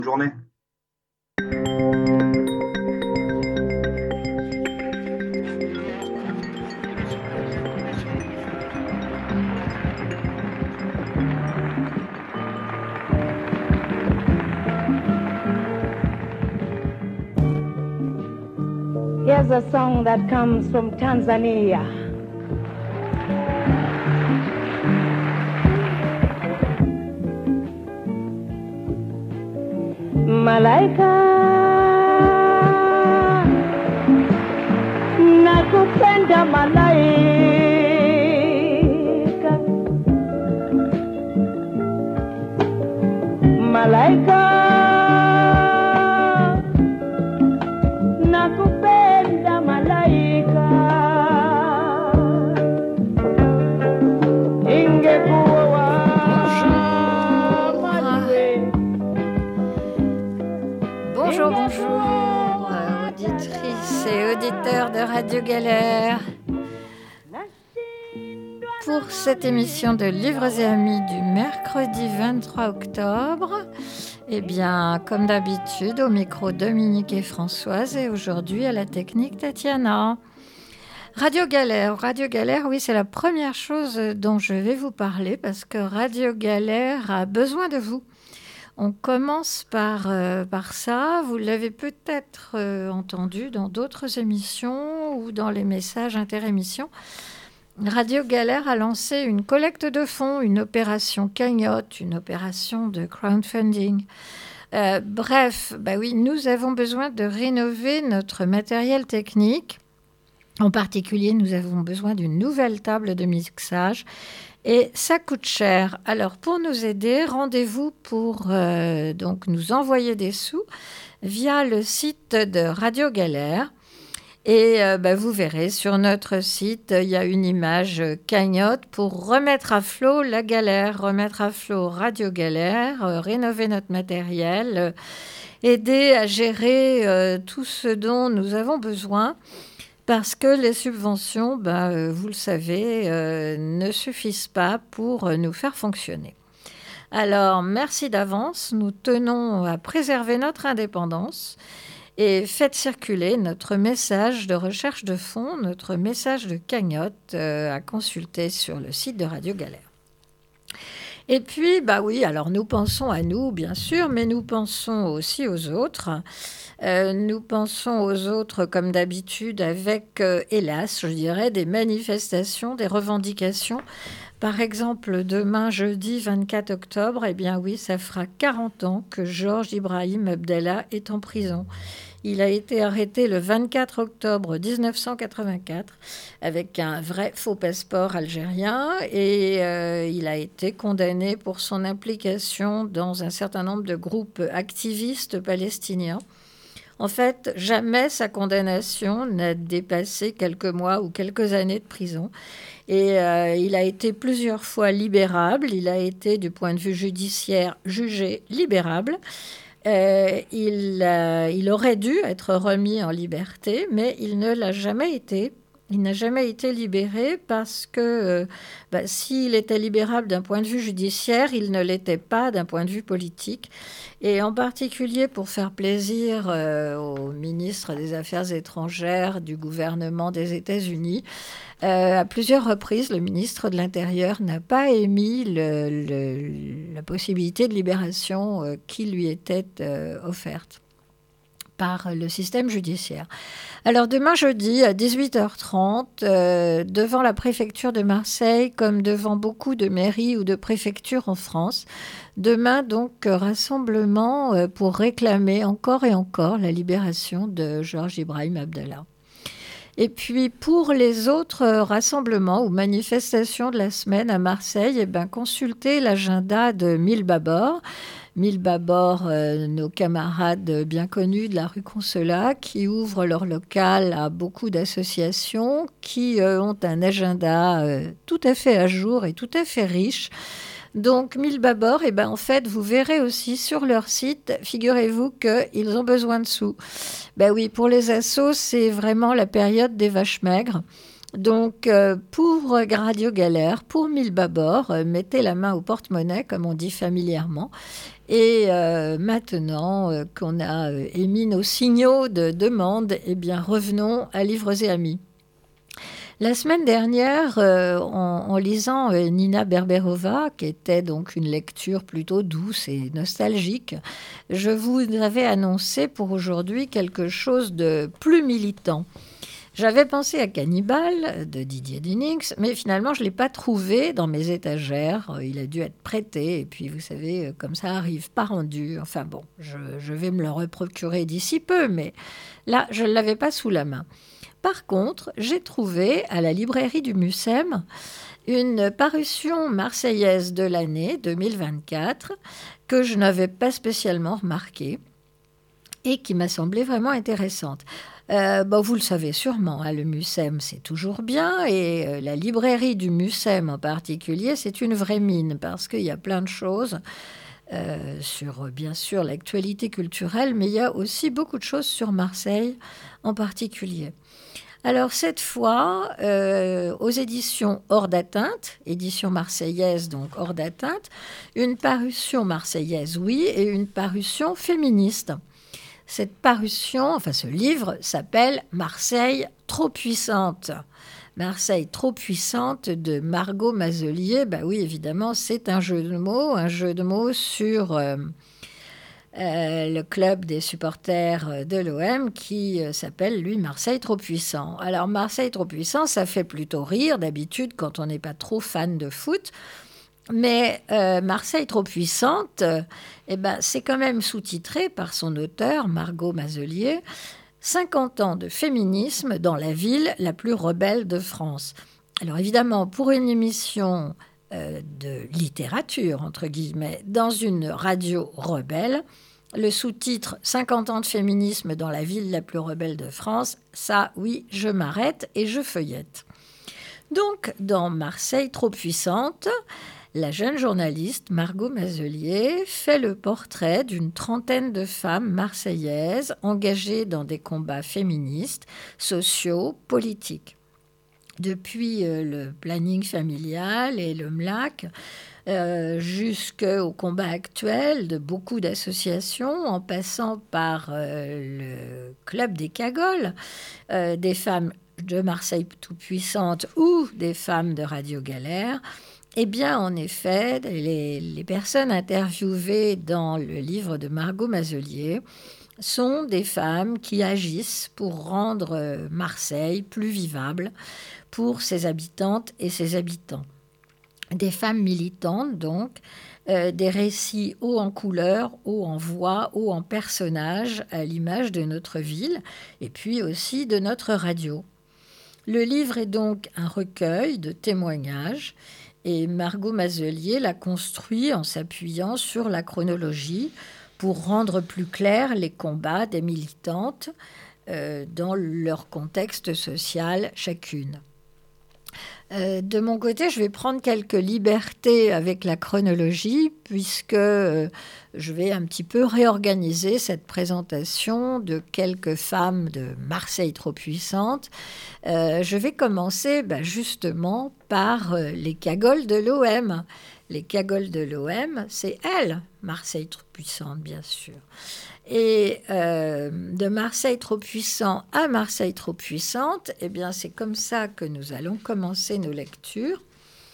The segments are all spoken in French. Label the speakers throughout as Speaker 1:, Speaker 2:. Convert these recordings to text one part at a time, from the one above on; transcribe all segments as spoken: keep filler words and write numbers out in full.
Speaker 1: Journée.
Speaker 2: Here's a song that comes from Tanzania. Malaika, nakupenda malaika, malaika, nakupenda malaika, ingekuwa
Speaker 3: Bonjour, bonjour, euh, auditrices et auditeurs de Radio Galère. Pour cette émission de Livres et Amis du mercredi vingt-trois octobre, eh bien, comme d'habitude, au micro Dominique et Françoise, et aujourd'hui à la technique Tatiana. Radio Galère, Radio Galère, oui, c'est la première chose dont je vais vous parler parce que Radio Galère a besoin de vous. On commence par, euh, par ça. Vous l'avez peut-être euh, entendu dans d'autres émissions ou dans les messages inter-émissions. Radio Galère a lancé une collecte de fonds, une opération cagnotte, une opération de crowdfunding. Euh, bref, bah oui, nous avons besoin de rénover notre matériel technique. En particulier, nous avons besoin d'une nouvelle table de mixage. Et ça coûte cher. Alors, pour nous aider, rendez-vous pour euh, donc nous envoyer des sous via le site de Radio Galère. Et euh, bah, vous verrez, sur notre site, il y a une image cagnotte pour remettre à flot la galère, remettre à flot Radio Galère, euh, rénover notre matériel, euh, aider à gérer euh, tout ce dont nous avons besoin. Parce que les subventions, ben, euh, vous le savez, euh, ne suffisent pas pour euh, nous faire fonctionner. Alors, merci d'avance. Nous tenons à préserver notre indépendance et faites circuler notre message de recherche de fonds, notre message de cagnotte euh, à consulter sur le site de Radio Galère. Et puis, bah oui, alors nous pensons à nous, bien sûr, mais nous pensons aussi aux autres. Euh, nous pensons aux autres, comme d'habitude, avec, euh, hélas, je dirais, des manifestations, des revendications. Par exemple, demain, jeudi vingt-quatre octobre, eh bien oui, ça fera quarante ans que Georges Ibrahim Abdallah est en prison. Il a été arrêté le vingt-quatre octobre dix-neuf cent quatre-vingt-quatre avec un vrai faux passeport algérien et euh, il a été condamné pour son implication dans un certain nombre de groupes activistes palestiniens. En fait, jamais sa condamnation n'a dépassé quelques mois ou quelques années de prison. Et euh, il a été plusieurs fois libérable. Il a été, du point de vue judiciaire, jugé libérable. Euh, il, euh, il aurait dû être remis en liberté, mais il ne l'a jamais été. Il n'a jamais été libéré parce que euh, bah, s'il était libérable d'un point de vue judiciaire, il ne l'était pas d'un point de vue politique. Et en particulier pour faire plaisir euh, au ministre des Affaires étrangères du gouvernement des États-Unis, euh, à plusieurs reprises, le ministre de l'Intérieur n'a pas émis le, le, la possibilité de libération euh, qui lui était euh, offerte par le système judiciaire. Alors demain jeudi à dix-huit heures trente, euh, devant la préfecture de Marseille, comme devant beaucoup de mairies ou de préfectures en France, demain donc rassemblement euh, pour réclamer encore et encore la libération de Georges Ibrahim Abdallah. Et puis pour les autres rassemblements ou manifestations de la semaine à Marseille, eh ben, consultez l'agenda de Mille Babord. Mille Babord, euh, nos camarades bien connus de la rue Consulat, qui ouvrent leur local à beaucoup d'associations, qui euh, ont un agenda euh, tout à fait à jour et tout à fait riche. Donc, Mille Babord, eh ben, en fait, vous verrez aussi sur leur site, figurez-vous qu'ils ont besoin de sous. Ben oui, pour les assos, c'est vraiment la période des vaches maigres. Donc, euh, pour Radio Galère, pour Mille Babord, euh, mettez la main au porte-monnaie, comme on dit familièrement, Et euh, maintenant euh, qu'on a euh, émis nos signaux de demande, eh bien, revenons à Livres et Amis. La semaine dernière, euh, en, en lisant euh, Nina Berberova, qui était donc une lecture plutôt douce et nostalgique, je vous avais annoncé pour aujourd'hui quelque chose de plus militant. J'avais pensé à Cannibal de Didier Diniz, mais finalement, je ne l'ai pas trouvé dans mes étagères. Il a dû être prêté, et puis vous savez, comme ça arrive, pas rendu. Enfin bon, je, je vais me le reprocurer d'ici peu, mais là, je ne l'avais pas sous la main. Par contre, j'ai trouvé à la librairie du Mucem une parution marseillaise de l'année deux mille vingt-quatre que je n'avais pas spécialement remarquée et qui m'a semblé vraiment intéressante. Euh, bon, vous le savez sûrement, hein, le Mucem, c'est toujours bien, et euh, la librairie du Mucem en particulier, c'est une vraie mine, parce qu'il y a plein de choses euh, sur, bien sûr, l'actualité culturelle, mais il y a aussi beaucoup de choses sur Marseille en particulier. Alors, cette fois, euh, aux éditions Hors d'Atteinte, édition marseillaise, donc Hors d'Atteinte, une parution marseillaise, oui, et une parution féministe. Cette parution, enfin ce livre, s'appelle « Marseille trop puissante ». Marseille trop puissante de Margot Mazelier. Ben oui, évidemment, c'est un jeu de mots, un jeu de mots sur euh, euh, le club des supporters de l'O M qui euh, s'appelle, lui, Marseille trop puissant. Alors, Marseille trop puissant, ça fait plutôt rire d'habitude quand on n'est pas trop fan de foot. Mais euh, Marseille trop puissante, euh, eh ben, c'est quand même sous-titré par son auteur, Margot Mazelier, cinquante ans de féminisme dans la ville la plus rebelle de France. Alors évidemment, pour une émission euh, de littérature, entre guillemets, dans une radio rebelle, le sous-titre « cinquante ans de féminisme dans la ville la plus rebelle de France », ça, oui, je m'arrête et je feuillette. Donc, dans Marseille trop puissante, la jeune journaliste Margot Mazelier fait le portrait d'une trentaine de femmes marseillaises engagées dans des combats féministes, sociaux, politiques. Depuis euh, le planning familial et le M L A C, euh, jusqu'au combat actuel de beaucoup d'associations, en passant par euh, le Club des Cagoles, euh, des femmes de Marseille tout-puissante ou des femmes de Radio Galère. Eh bien, en effet, les, les personnes interviewées dans le livre de Margot Mazelier sont des femmes qui agissent pour rendre Marseille plus vivable pour ses habitantes et ses habitants. Des femmes militantes, donc, euh, des récits hauts en couleur, hauts en voix, hauts en personnages, à l'image de notre ville et puis aussi de notre radio. Le livre est donc un recueil de témoignages et Margot Mazelier l'a construit en s'appuyant sur la chronologie pour rendre plus clairs les combats des militantes euh, dans leur contexte social chacune. Euh, de mon côté, je vais prendre quelques libertés avec la chronologie puisque euh, je vais un petit peu réorganiser cette présentation de quelques femmes de Marseille trop puissante. Euh, je vais commencer bah, justement par euh, les cagoles de l'O M. Les cagoles de l'O M, c'est elles, Marseille trop puissante, bien sûr. Et euh, de Marseille trop puissant à Marseille trop puissante, eh bien, c'est comme ça que nous allons commencer nos lectures,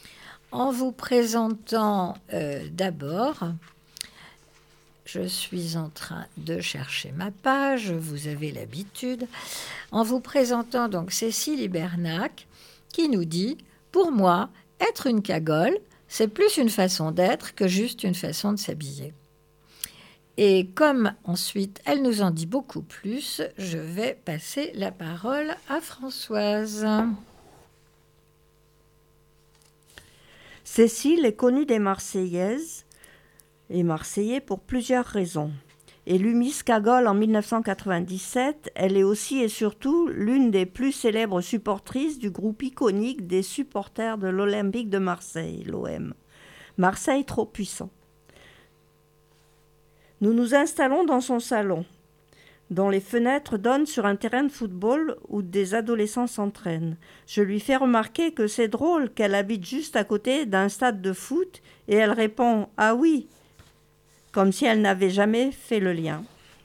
Speaker 3: en vous présentant euh, d'abord, je suis en train de chercher ma page, vous avez l'habitude, en vous présentant donc Cécile Hibernac, qui nous dit « Pour moi, être une cagole, c'est plus une façon d'être que juste une façon de s'habiller. » Et comme ensuite, elle nous en dit beaucoup plus, je vais passer la parole à Françoise.
Speaker 1: Cécile est connue des Marseillaises et Marseillais pour plusieurs raisons. Élue Miss Cagole en mille neuf cent quatre-vingt-dix-sept, elle est aussi et surtout l'une des plus célèbres supportrices du groupe iconique des supporters de l'Olympique de Marseille, l'O M. Marseille trop puissant. Nous nous installons dans son salon, dont les fenêtres donnent sur un terrain de football où des adolescents s'entraînent. Je lui fais remarquer que c'est drôle qu'elle habite juste à côté d'un stade de foot et elle répond « Ah oui !» comme si elle n'avait jamais fait le lien.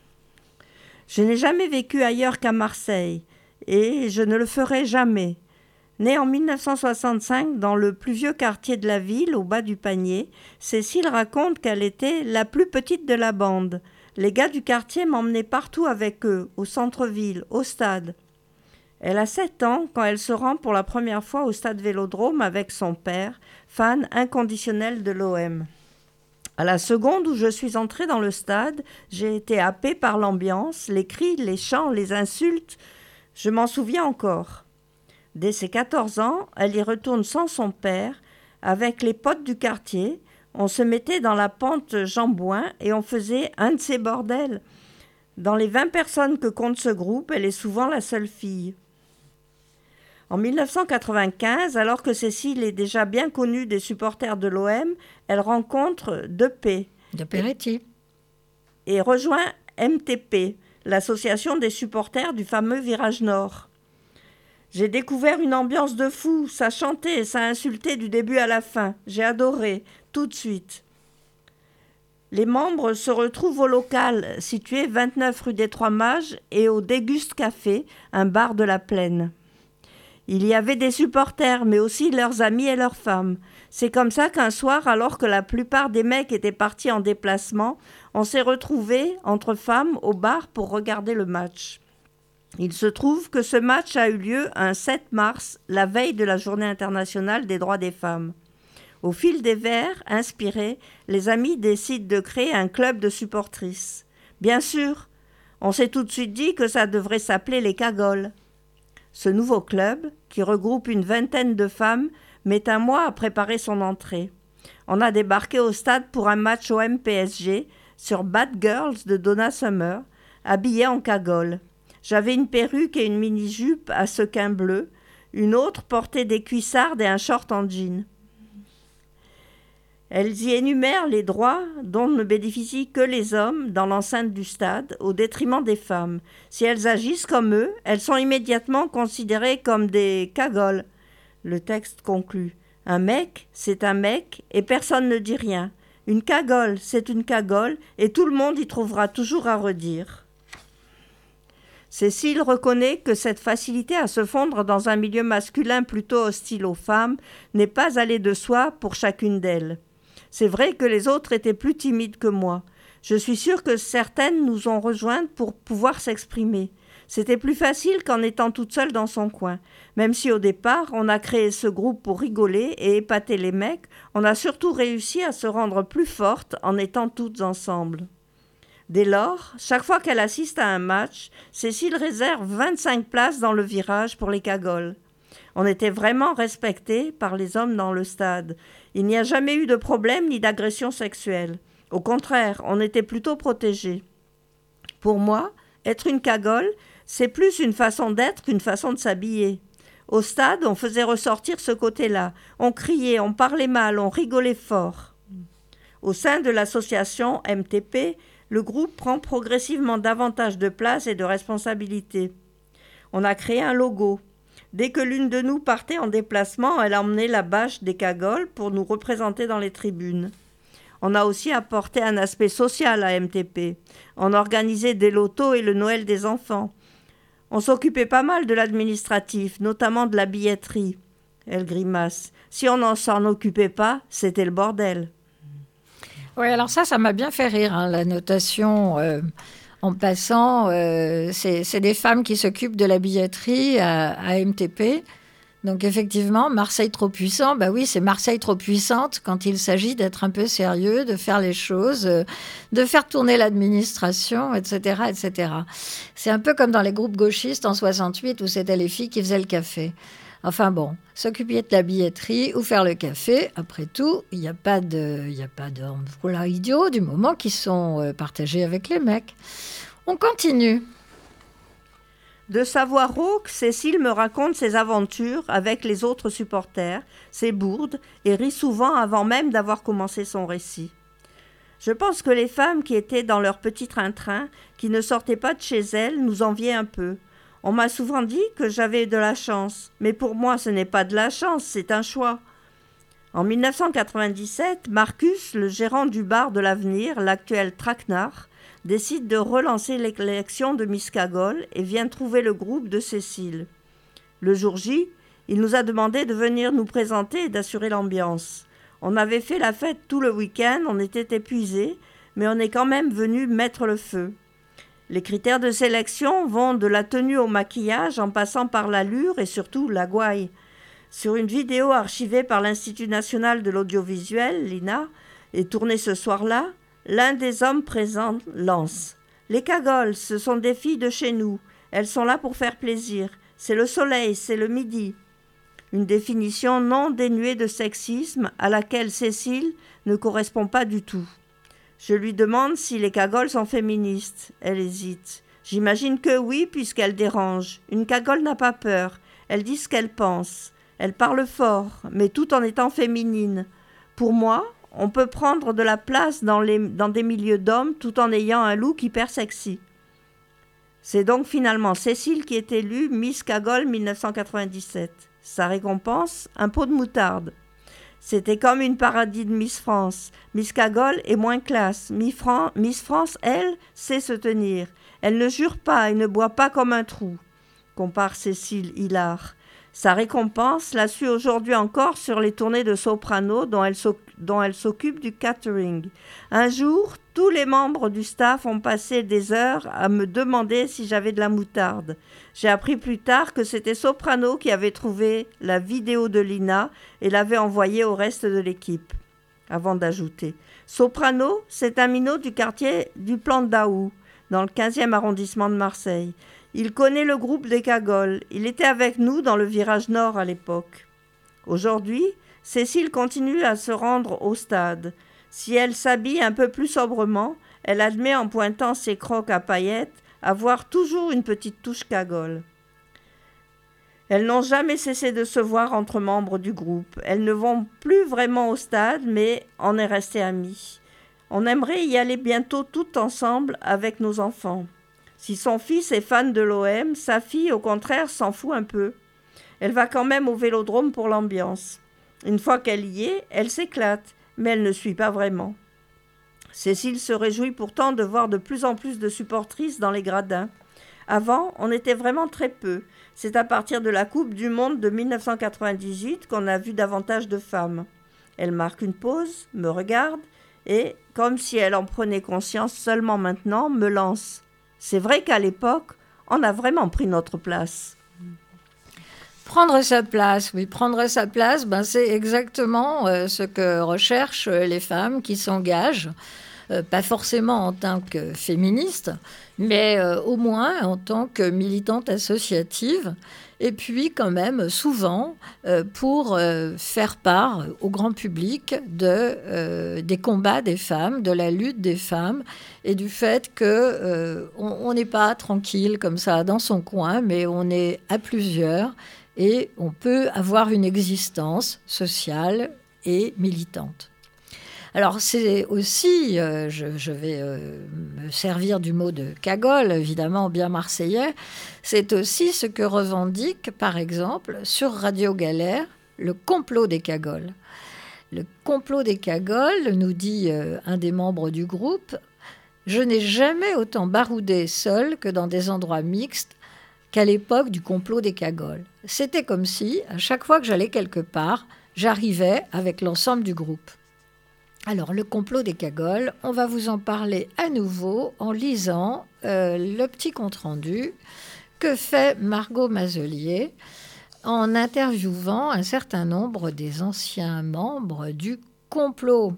Speaker 1: Je n'ai jamais vécu ailleurs qu'à Marseille, et je ne le ferai jamais. Née en mille neuf cent soixante-cinq dans le plus vieux quartier de la ville, au bas du panier, Cécile raconte qu'elle était la plus petite de la bande. Les gars du quartier m'emmenaient partout avec eux, au centre-ville, au stade. Elle a sept ans quand elle se rend pour la première fois au stade Vélodrome avec son père, fan inconditionnel de l'O M. À la seconde où je suis entrée dans le stade, j'ai été happée par l'ambiance, les cris, les chants, les insultes. Je m'en souviens encore. Dès ses quatorze ans, elle y retourne sans son père, avec les potes du quartier. On se mettait dans la pente Jean-Bouin et on faisait un de ces bordels. Dans les vingt personnes que compte ce groupe, elle est souvent la seule fille. En mille neuf cent quatre-vingt-quinze, alors que Cécile est déjà bien connue des supporters de l'O M, elle rencontre Depay.
Speaker 3: De Peretti.
Speaker 1: Et rejoint M T P, l'association des supporters du fameux Virage Nord. J'ai découvert une ambiance de fou, ça chantait et ça insultait du début à la fin. J'ai adoré, tout de suite. Les membres se retrouvent au local, situé vingt-neuf rue des Trois Mages, et au Déguste Café, un bar de la Plaine. Il y avait des supporters, mais aussi leurs amis et leurs femmes. C'est comme ça qu'un soir, alors que la plupart des mecs étaient partis en déplacement, on s'est retrouvés, entre femmes, au bar pour regarder le match. Il se trouve que ce match a eu lieu un sept mars, la veille de la Journée internationale des droits des femmes. Au fil des verres, inspirés, les amis décident de créer un club de supportrices. Bien sûr, on s'est tout de suite dit que ça devrait s'appeler les Cagoles. Ce nouveau club, qui regroupe une vingtaine de femmes, met un mois à préparer son entrée. On a débarqué au stade pour un match O M P S G sur Bad Girls de Donna Summer, habillée en cagole. J'avais une perruque et une mini-jupe à sequins bleus, une autre portait des cuissardes et un short en jean. Elles y énumèrent les droits dont ne bénéficient que les hommes dans l'enceinte du stade, au détriment des femmes. Si elles agissent comme eux, elles sont immédiatement considérées comme des cagoles. Le texte conclut. Un mec, c'est un mec, et personne ne dit rien. Une cagole, c'est une cagole, et tout le monde y trouvera toujours à redire. Cécile reconnaît que cette facilité à se fondre dans un milieu masculin plutôt hostile aux femmes n'est pas allée de soi pour chacune d'elles. C'est vrai que les autres étaient plus timides que moi. Je suis sûre que certaines nous ont rejointes pour pouvoir s'exprimer. C'était plus facile qu'en étant toute seule dans son coin. Même si au départ, on a créé ce groupe pour rigoler et épater les mecs, on a surtout réussi à se rendre plus fortes en étant toutes ensemble. Dès lors, chaque fois qu'elle assiste à un match, Cécile réserve vingt-cinq places dans le virage pour les cagoles. On était vraiment respectés par les hommes dans le stade. Il n'y a jamais eu de problème ni d'agression sexuelle. Au contraire, on était plutôt protégés. Pour moi, être une cagole, c'est plus une façon d'être qu'une façon de s'habiller. Au stade, on faisait ressortir ce côté-là. On criait, on parlait mal, on rigolait fort. Au sein de l'association M T P, le groupe prend progressivement davantage de place et de responsabilités. On a créé un logo. Dès que l'une de nous partait en déplacement, elle emmenait la bâche des cagoles pour nous représenter dans les tribunes. On a aussi apporté un aspect social à M T P. On organisait des lotos et le Noël des enfants. On s'occupait pas mal de l'administratif, notamment de la billetterie. Elle grimace. Si on n'en s'en occupait pas, c'était le bordel.
Speaker 3: Oui, alors ça, ça m'a bien fait rire, hein, la notation. Euh, en passant, euh, c'est, c'est des femmes qui s'occupent de la billetterie à, à M T P. Donc effectivement, Marseille trop puissant, bah oui, c'est Marseille trop puissante quand il s'agit d'être un peu sérieux, de faire les choses, euh, de faire tourner l'administration, et cetera, et cetera. C'est un peu comme dans les groupes gauchistes en soixante-huit où c'était les filles qui faisaient le café. Enfin bon, s'occuper de la billetterie ou faire le café, après tout, il n'y a pas de, il n'y a pas de voilà, idiots du moment qu'ils sont euh, partagés avec les mecs. On continue.
Speaker 1: De sa voix rauque, Cécile me raconte ses aventures avec les autres supporters, ses bourdes, et rit souvent avant même d'avoir commencé son récit. Je pense que les femmes qui étaient dans leur petit train-train, qui ne sortaient pas de chez elles, nous enviaient un peu. On m'a souvent dit que j'avais de la chance, mais pour moi ce n'est pas de la chance, c'est un choix. En dix-neuf cent quatre-vingt-dix-sept, Marcus, le gérant du bar de l'Avenir, l'actuel Traquenard, décide de relancer l'élection de Miss Cagole et vient trouver le groupe de Cécile. Le jour J, il nous a demandé de venir nous présenter et d'assurer l'ambiance. On avait fait la fête tout le week-end, on était épuisés, mais on est quand même venu mettre le feu. Les critères de sélection vont de la tenue au maquillage en passant par l'allure et surtout la gouaille. Sur une vidéo archivée par l'Institut national de l'audiovisuel, l'I N A, et tournée ce soir-là, l'un des hommes présents lance « Les cagoles, ce sont des filles de chez nous. Elles sont là pour faire plaisir. C'est le soleil, c'est le midi. » Une définition non dénuée de sexisme à laquelle Cécile ne correspond pas du tout. Je lui demande si les cagoles sont féministes. Elle hésite. J'imagine que oui, puisqu'elle dérange. Une cagole n'a pas peur. Elle dit ce qu'elle pense. Elle parle fort, mais tout en étant féminine. Pour moi, on peut prendre de la place dans, les, dans des milieux d'hommes tout en ayant un look hyper sexy. C'est donc finalement Cécile qui est élue Miss Cagole dix-neuf cent quatre-vingt-dix-sept. Sa récompense, un pot de moutarde. C'était comme une parodie de Miss France. Miss Cagole est moins classe. Miss France, elle, sait se tenir. Elle ne jure pas et ne boit pas comme un trou, compare Cécile Hillard. Sa récompense l'a su aujourd'hui encore sur les tournées de soprano dont elle, dont elle s'occupe du catering. Un jour, tous les membres du staff ont passé des heures à me demander si j'avais de la moutarde. J'ai appris plus tard que c'était Soprano qui avait trouvé la vidéo de Lina et l'avait envoyée au reste de l'équipe. Avant d'ajouter, Soprano, c'est un minot du quartier du Plan d'Aou, dans le quinzième arrondissement de Marseille. Il connaît le groupe des cagoles. Il était avec nous dans le virage nord à l'époque. Aujourd'hui, Cécile continue à se rendre au stade. Si elle s'habille un peu plus sobrement, elle admet en pointant ses crocs à paillettes avoir toujours une petite touche cagole. Elles n'ont jamais cessé de se voir entre membres du groupe. Elles ne vont plus vraiment au stade, mais on est resté amies. On aimerait y aller bientôt toutes ensemble avec nos enfants. Si son fils est fan de l'O M, sa fille, au contraire, s'en fout un peu. Elle va quand même au Vélodrome pour l'ambiance. Une fois qu'elle y est, elle s'éclate, mais elle ne suit pas vraiment. Cécile se réjouit pourtant de voir de plus en plus de supportrices dans les gradins. Avant, on était vraiment très peu. C'est à partir de la Coupe du Monde de dix-neuf cent quatre-vingt-dix-huit qu'on a vu davantage de femmes. Elle marque une pause, me regarde et, comme si elle en prenait conscience seulement maintenant, me lance. C'est vrai qu'à l'époque, on a vraiment pris notre place.
Speaker 3: Prendre sa place, oui, prendre sa place, ben c'est exactement euh, ce que recherchent les femmes qui s'engagent, euh, pas forcément en tant que féministes, mais euh, au moins en tant que militantes associatives, et puis quand même souvent euh, pour euh, faire part au grand public de, euh, des combats des femmes, de la lutte des femmes, et du fait qu'on euh, on n'est pas tranquille comme ça dans son coin, mais on est à plusieurs, et on peut avoir une existence sociale et militante. Alors c'est aussi, euh, je, je vais euh, me servir du mot de cagole, évidemment bien marseillais, c'est aussi ce que revendique par exemple sur Radio Galère le complot des cagoles. Le complot des cagoles, nous dit euh, un des membres du groupe, « Je n'ai jamais autant baroudé seul que dans des endroits mixtes qu'à l'époque du complot des cagoles. C'était comme si, à chaque fois que j'allais quelque part, j'arrivais avec l'ensemble du groupe. » Alors, le complot des cagoles, on va vous en parler à nouveau en lisant euh, le petit compte-rendu que fait Margot Mazelier en interviewant un certain nombre des anciens membres du complot.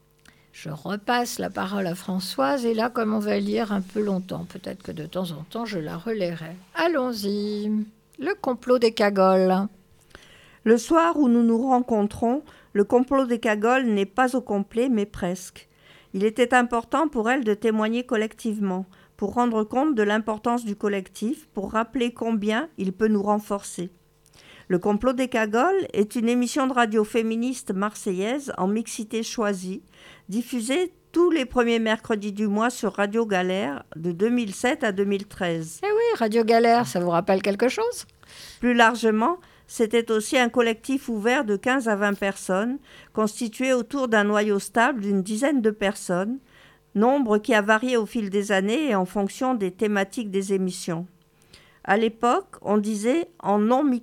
Speaker 3: Je repasse la parole à Françoise et là, comme on va lire un peu longtemps, peut-être que de temps en temps, je la relayerai. Allons-y. Le complot des cagoles.
Speaker 1: Le soir où nous nous rencontrons, le complot des cagoles n'est pas au complet, mais presque. Il était important pour elle de témoigner collectivement, pour rendre compte de l'importance du collectif, pour rappeler combien il peut nous renforcer. Le complot des cagoles est une émission de radio féministe marseillaise en mixité choisie, diffusée tous les premiers mercredis du mois sur Radio Galère de deux mille sept à deux mille treize.
Speaker 3: Eh oui, Radio Galère, ça vous rappelle quelque chose ?
Speaker 1: Plus largement, c'était aussi un collectif ouvert de quinze à vingt personnes, constitué autour d'un noyau stable d'une dizaine de personnes, nombre qui a varié au fil des années et en fonction des thématiques des émissions. À l'époque, on disait « en non-mixité »,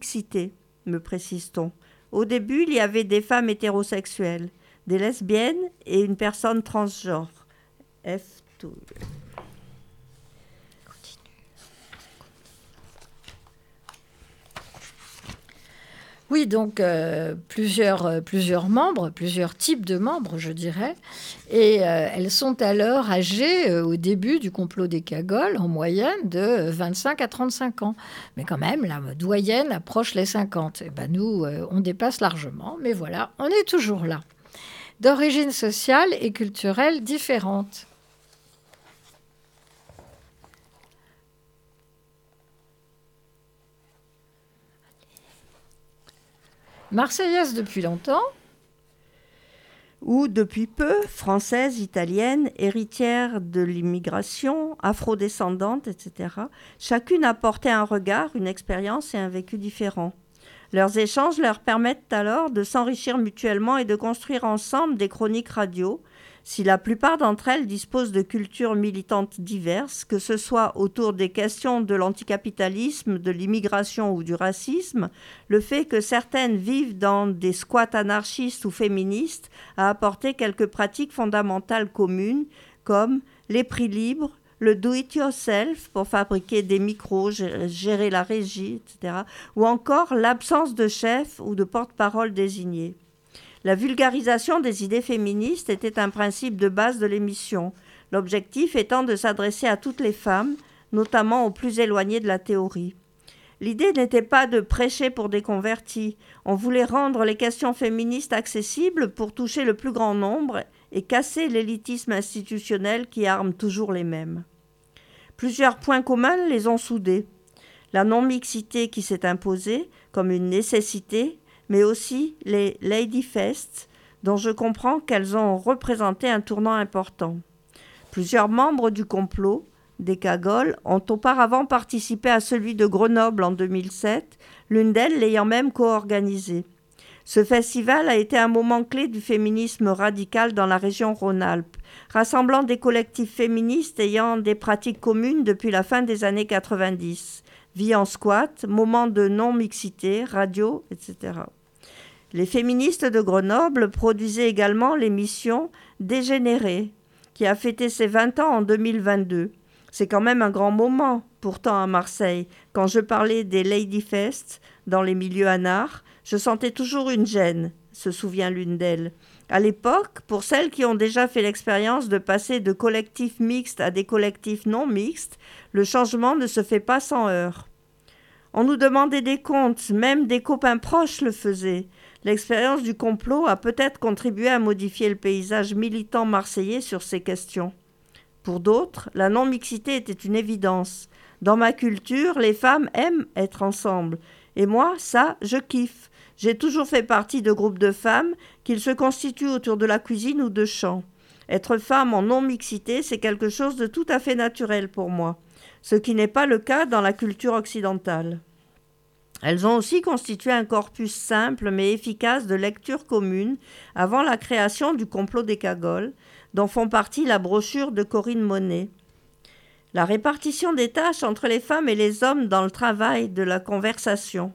Speaker 1: me précise-t-on. Au début, il y avait des femmes hétérosexuelles, des lesbiennes et une personne transgenre. F. Tout.
Speaker 3: Oui, donc euh, plusieurs, euh, plusieurs membres, plusieurs types de membres, je dirais. Et euh, elles sont alors âgées, euh, au début du complot des cagoles, en moyenne de vingt-cinq à trente-cinq ans. Mais quand même, la doyenne approche les cinquante. Et ben nous, euh, on dépasse largement, mais voilà, on est toujours là. D'origine sociale et culturelle différente. Marseillaise depuis longtemps.
Speaker 1: Ou depuis peu, française, italienne, héritière de l'immigration, afrodescendante, et cetera. Chacune apportait un regard, une expérience et un vécu différents. Leurs échanges leur permettent alors de s'enrichir mutuellement et de construire ensemble des chroniques radio, si la plupart d'entre elles disposent de cultures militantes diverses, que ce soit autour des questions de l'anticapitalisme, de l'immigration ou du racisme, le fait que certaines vivent dans des squats anarchistes ou féministes a apporté quelques pratiques fondamentales communes, comme les prix libres, le do-it-yourself pour fabriquer des micros, gérer la régie, et cetera, ou encore l'absence de chef ou de porte-parole désigné. La vulgarisation des idées féministes était un principe de base de l'émission, l'objectif étant de s'adresser à toutes les femmes, notamment aux plus éloignées de la théorie. L'idée n'était pas de prêcher pour des convertis, on voulait rendre les questions féministes accessibles pour toucher le plus grand nombre et casser l'élitisme institutionnel qui arme toujours les mêmes. Plusieurs points communs les ont soudés. La non-mixité qui s'est imposée comme une nécessité, mais aussi les Lady Fest, dont je comprends qu'elles ont représenté un tournant important. Plusieurs membres du complot, des cagoles, ont auparavant participé à celui de Grenoble en deux mille sept, l'une d'elles l'ayant même co-organisé. Ce festival a été un moment clé du féminisme radical dans la région Rhône-Alpes, rassemblant des collectifs féministes ayant des pratiques communes depuis la fin des années quatre-vingt-dix. Vie en squat, moments de non-mixité, radio, et cetera. Les féministes de Grenoble produisaient également l'émission Dégénérée, qui a fêté ses vingt ans en deux mille vingt-deux. C'est quand même un grand moment, pourtant à Marseille. Quand je parlais des Lady Fest dans les milieux anards, je sentais toujours une gêne, se souvient l'une d'elles. À l'époque, pour celles qui ont déjà fait l'expérience de passer de collectifs mixtes à des collectifs non mixtes, le changement ne se fait pas sans heurts. On nous demandait des comptes, même des copains proches le faisaient. L'expérience du complot a peut-être contribué à modifier le paysage militant marseillais sur ces questions. Pour d'autres, la non-mixité était une évidence. Dans ma culture, les femmes aiment être ensemble. Et moi, ça, je kiffe. J'ai toujours fait partie de groupes de femmes, qu'ils se constituent autour de la cuisine ou de chant. Être femme en non-mixité, c'est quelque chose de tout à fait naturel pour moi, ce qui n'est pas le cas dans la culture occidentale. Elles ont aussi constitué un corpus simple mais efficace de lecture commune avant la création du complot des cagoles, dont font partie la brochure de Corinne Monet. La répartition des tâches entre les femmes et les hommes dans le travail de la conversation.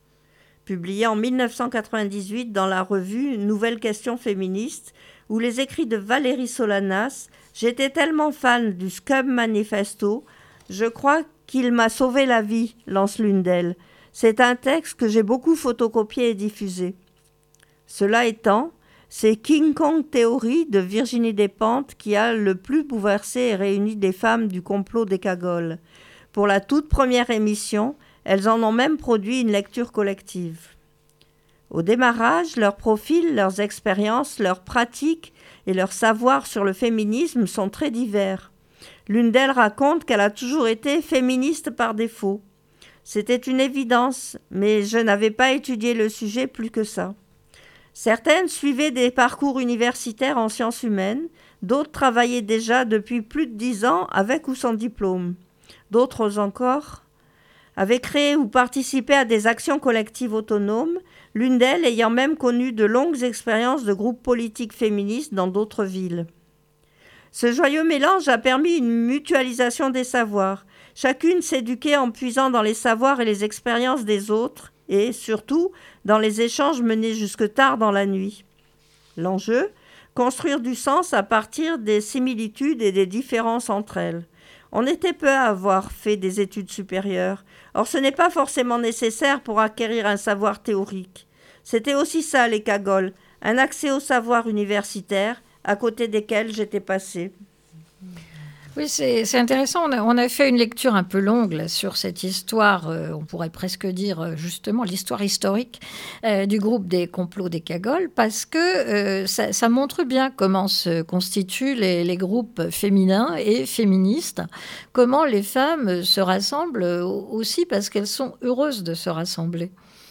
Speaker 1: Publié en mille neuf cent quatre-vingt-dix-huit dans la revue Nouvelles questions féministes, où les écrits de Valérie Solanas, j'étais tellement fan du Scum Manifesto, je crois qu'il m'a sauvé la vie, lance l'une d'elles. C'est un texte que j'ai beaucoup photocopié et diffusé. Cela étant, c'est King Kong Theory de Virginie Despentes qui a le plus bouleversé et réuni des femmes du complot des cagoles. Pour la toute première émission, elles en ont même produit une lecture collective. Au démarrage, leurs profils, leurs expériences, leurs pratiques et leurs savoirs sur le féminisme sont très divers. L'une d'elles raconte qu'elle a toujours été féministe par défaut. C'était une évidence, mais je n'avais pas étudié le sujet plus que ça. Certaines suivaient des parcours universitaires en sciences humaines, d'autres travaillaient déjà depuis plus de dix ans avec ou sans diplôme. D'autres encore avaient créé ou participé à des actions collectives autonomes, l'une d'elles ayant même connu de longues expériences de groupes politiques féministes dans d'autres villes. Ce joyeux mélange a permis une mutualisation des savoirs. Chacune s'éduquait en puisant dans les savoirs et les expériences des autres et, surtout, dans les échanges menés jusque tard dans la nuit. L'enjeu, construire du sens à partir des similitudes et des différences entre elles. On était peu à avoir fait des études supérieures. Or, ce n'est pas forcément nécessaire pour acquérir un savoir théorique. C'était aussi ça, les cagoles, un accès au savoir universitaire, à côté desquels j'étais passée.
Speaker 3: Oui, c'est, c'est intéressant. On a, on a fait une lecture un peu longue là, sur cette histoire, euh, on pourrait presque dire euh, justement l'histoire historique euh, du groupe des complots des cagoles, parce que euh, ça, ça montre bien comment se constituent les, les groupes féminins et féministes, comment les femmes se rassemblent aussi parce qu'elles sont heureuses de se rassembler.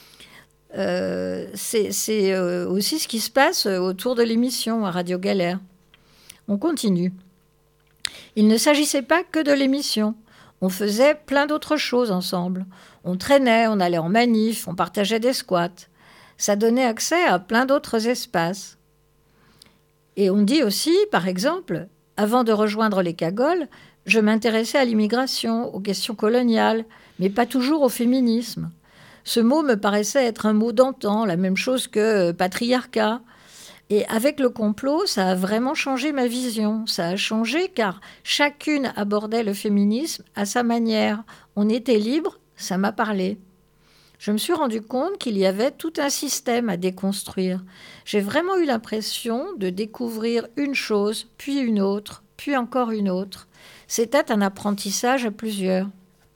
Speaker 3: Euh, c'est c'est euh, aussi ce qui se passe autour de l'émission à Radio Galère. On continue. Il ne s'agissait pas que de l'émission. On faisait plein d'autres choses ensemble. On traînait, on allait en manif, on partageait des squats. Ça donnait accès à plein d'autres espaces. Et on dit aussi, par exemple, avant de rejoindre les cagoles, je m'intéressais à l'immigration, aux questions coloniales, mais pas toujours au féminisme. Ce mot me paraissait être un mot d'antan, la même chose que patriarcat. Et avec le complot, ça a vraiment changé ma vision. Ça a changé car chacune abordait le féminisme à sa manière. On était libre, ça m'a parlé. Je me suis rendu compte qu'il y avait tout un système à déconstruire. J'ai vraiment eu l'impression de découvrir une chose, puis une autre, puis encore une autre. C'était un apprentissage à plusieurs.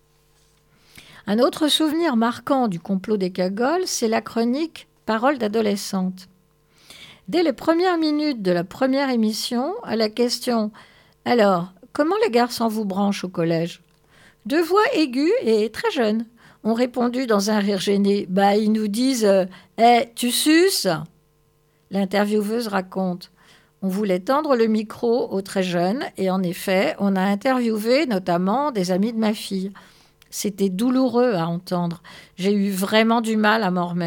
Speaker 3: Un autre souvenir marquant du complot des cagoles, c'est la chronique « Paroles d'adolescente ». Dès les premières minutes de la première émission, à la question « Alors, comment les garçons vous branchent au collège ?» Deux voix aiguës et très jeunes ont répondu dans un rire gêné « Bah, ils nous disent « Eh, tu suces ?» L'intervieweuse raconte « On voulait tendre le micro aux très jeunes et en effet, on a interviewé notamment des amis de ma fille. C'était douloureux à entendre. J'ai eu vraiment du mal à m'en remettre. »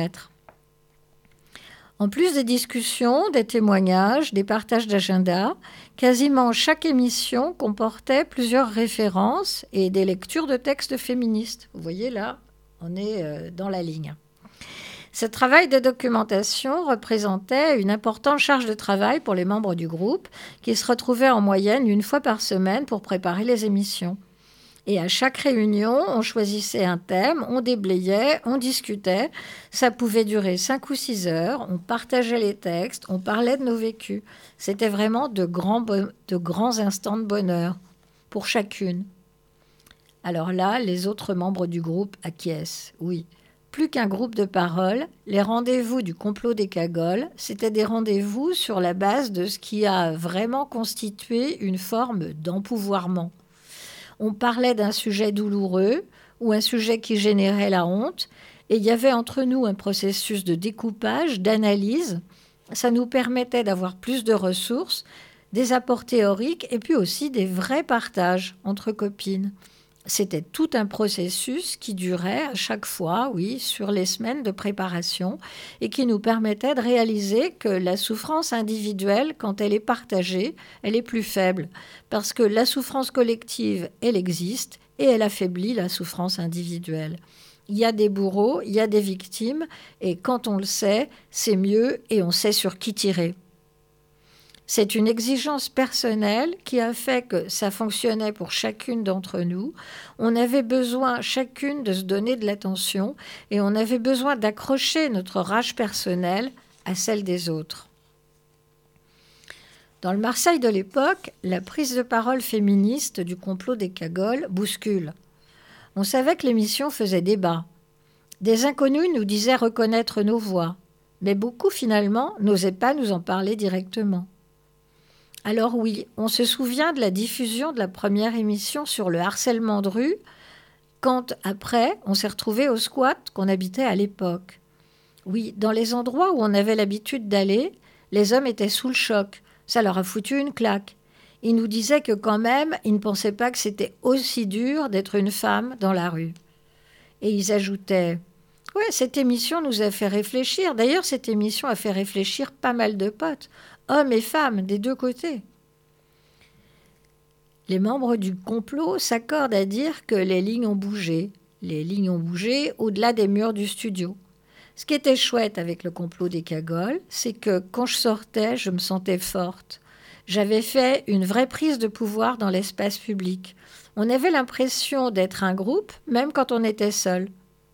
Speaker 3: En plus des discussions, des témoignages, des partages d'agenda, quasiment chaque émission comportait plusieurs références et des lectures de textes féministes. Vous voyez là, on est dans la ligne. Ce travail de documentation représentait une importante charge de travail pour les membres du groupe qui se retrouvaient en moyenne une fois par semaine pour préparer les émissions. Et à chaque réunion, on choisissait un thème, on déblayait, on discutait. Ça pouvait durer cinq ou six heures. On partageait les textes, on parlait de nos vécus. C'était vraiment de grands, bon- de grands instants de bonheur pour chacune. Alors là, les autres membres du groupe acquiescent, oui. Plus qu'un groupe de parole, les rendez-vous du complot des cagoles, c'était des rendez-vous sur la base de ce qui a vraiment constitué une forme d'empouvoirment. On parlait d'un sujet douloureux ou un sujet qui générait la honte. Et il y avait entre nous un processus de découpage, d'analyse. Ça nous permettait d'avoir plus de ressources, des apports théoriques et puis aussi des vrais partages entre copines. C'était tout un processus qui durait à chaque fois, oui, sur les semaines de préparation et qui nous permettait de réaliser que la souffrance individuelle, quand elle est partagée, elle est plus faible. Parce que la souffrance collective, elle existe et elle affaiblit la souffrance individuelle. Il y a des bourreaux, il y a des victimes et quand on le sait, c'est mieux et on sait sur qui tirer. C'est une exigence personnelle qui a fait que ça fonctionnait pour chacune d'entre nous. On avait besoin chacune de se donner de l'attention et on avait besoin d'accrocher notre rage personnelle à celle des autres. Dans le Marseille de l'époque, la prise de parole féministe du complot des cagoles bouscule. On savait que l'émission faisait débat. Des inconnus nous disaient reconnaître nos voix, mais beaucoup finalement n'osaient pas nous en parler directement. Alors oui, on se souvient de la diffusion de la première émission sur le harcèlement de rue, quand, après, on s'est retrouvés au squat qu'on habitait à l'époque. Oui, dans les endroits où on avait l'habitude d'aller, les hommes étaient sous le choc. Ça leur a foutu une claque. Ils nous disaient que quand même, ils ne pensaient pas que c'était aussi dur d'être une femme dans la rue. Et ils ajoutaient « Ouais, cette émission nous a fait réfléchir. D'ailleurs, cette émission a fait réfléchir pas mal de potes, hommes et femmes, des deux côtés. » Les membres du complot s'accordent à dire que les lignes ont bougé. Les lignes ont bougé au-delà des murs du studio. Ce qui était chouette avec le complot des cagoles, c'est que quand je sortais, je me sentais forte. J'avais fait une vraie prise de pouvoir dans l'espace public. On avait l'impression d'être un groupe, même quand on était seul.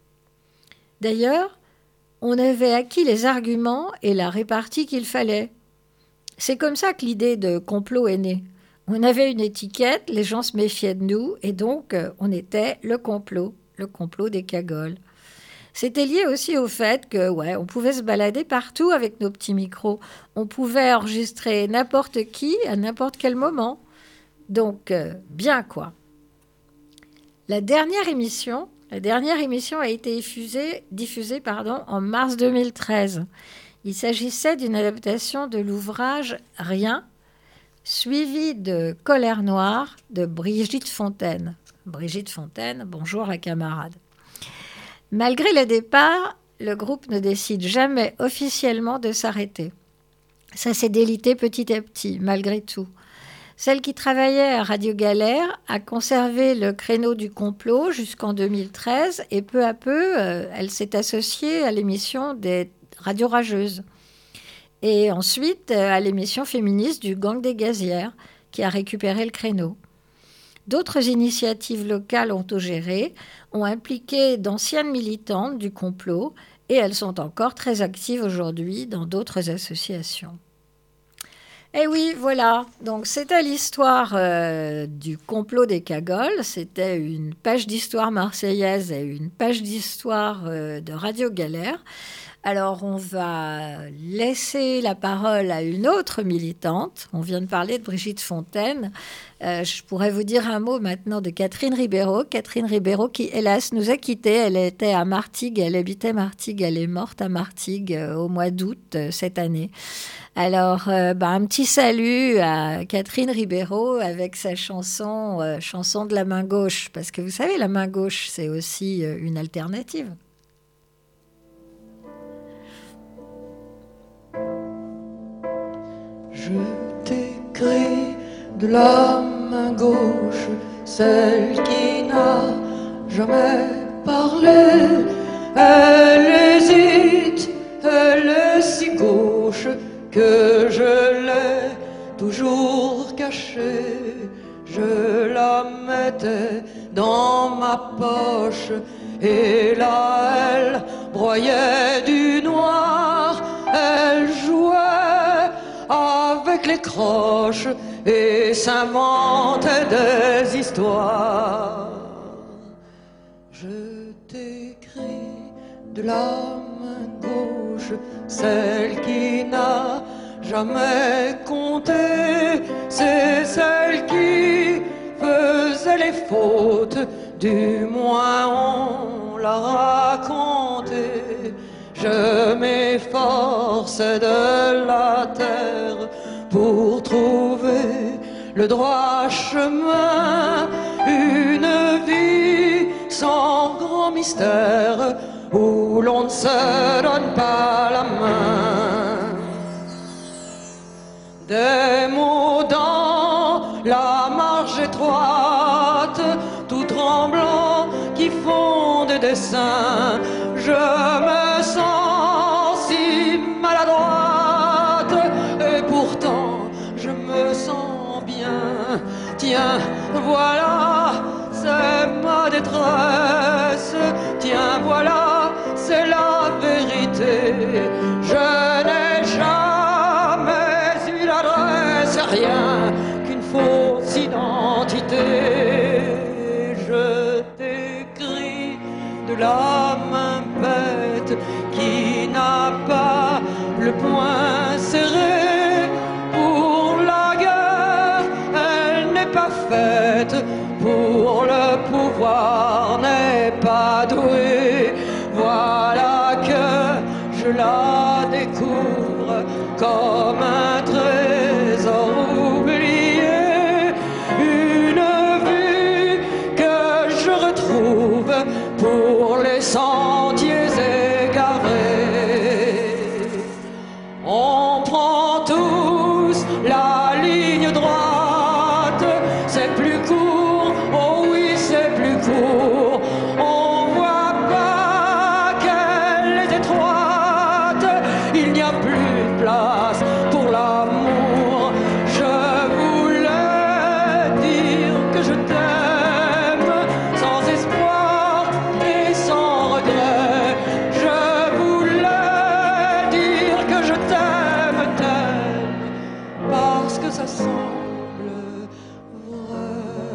Speaker 3: D'ailleurs, on avait acquis les arguments et la répartie qu'il fallait. C'est comme ça que l'idée de complot est née. On avait une étiquette, les gens se méfiaient de nous, et donc on était le complot, le complot des cagoles. C'était lié aussi au fait que, ouais, on pouvait se balader partout avec nos petits micros. On pouvait enregistrer n'importe qui à n'importe quel moment. Donc, euh, bien quoi. La dernière émission, la dernière émission a été diffusée, diffusée pardon, en mars deux mille treize. Il s'agissait d'une adaptation de l'ouvrage « Rien », suivi de « Colère noire » de Brigitte Fontaine. Brigitte Fontaine, bonjour la camarade. Malgré le départ, le groupe ne décide jamais officiellement de s'arrêter. Ça s'est délité petit à petit, malgré tout. Celle qui travaillait à Radio Galère a conservé le créneau du complot jusqu'en deux mille treize et peu à peu, euh, elle s'est associée à l'émission des Radio Rageuses. Et ensuite euh, à l'émission féministe du Gang des Gazières, qui a récupéré le créneau. D'autres initiatives locales autogérées ont impliqué d'anciennes militantes du complot et elles sont encore très actives aujourd'hui dans d'autres associations. Et oui, voilà, donc c'était l'histoire euh, du complot des cagoles. C'était une page d'histoire marseillaise et une page d'histoire euh, de Radio Galère. Alors, on va laisser la parole à une autre militante. On vient de parler de Brigitte Fontaine. Euh, je pourrais vous dire un mot maintenant de Catherine Ribeiro. Catherine Ribeiro qui, hélas, nous a quittés. Elle était à Martigues, elle habitait Martigues. Elle est morte à Martigues euh, au mois d'août euh, cette année. Alors, euh, bah, un petit salut à Catherine Ribeiro avec sa chanson, euh, chanson de la main gauche. Parce que vous savez, la main gauche, c'est aussi euh, une alternative.
Speaker 4: Je t'écris de la main gauche, celle qui n'a jamais parlé. Elle hésite, elle est si gauche que je l'ai toujours cachée. Je la mettais dans ma poche et là elle broyait du noir. Elle jouait avec les croches et s'inventait des histoires. Je t'écris de la main gauche, celle qui n'a jamais compté. C'est celle qui faisait les fautes, du moins on l'a raconté. Je m'efforce de la terre pour trouver le droit chemin, une vie sans grand mystère où l'on ne se donne pas la main. Des mots dans la marge étroite, tout tremblant, qui font des dessins. Je me sens si maladroite et pourtant je me sens bien. Tiens, voilà, c'est ma détresse. Tiens, voilà, c'est la vérité. Je n'ai jamais eu l'adresse, rien qu'une fausse identité. Je t'écris de la main bête qui n'a pas le poing serré pour la guerre. Elle n'est pas faite pour le pouvoir, n'est pas douée. Voilà que je la découvre comme un trésor oublié, une vue que je retrouve pour les les sentiers égarés. On prend tous la ligne droite, c'est plus court, oh oui c'est plus court. On voit pas qu'elle est étroite, il n'y a plus de place pour l'amour. Je voulais dire que je t'aime sans espoir et sans regret. Je voulais dire que je t'aime, t'aime, parce que ça semble vrai.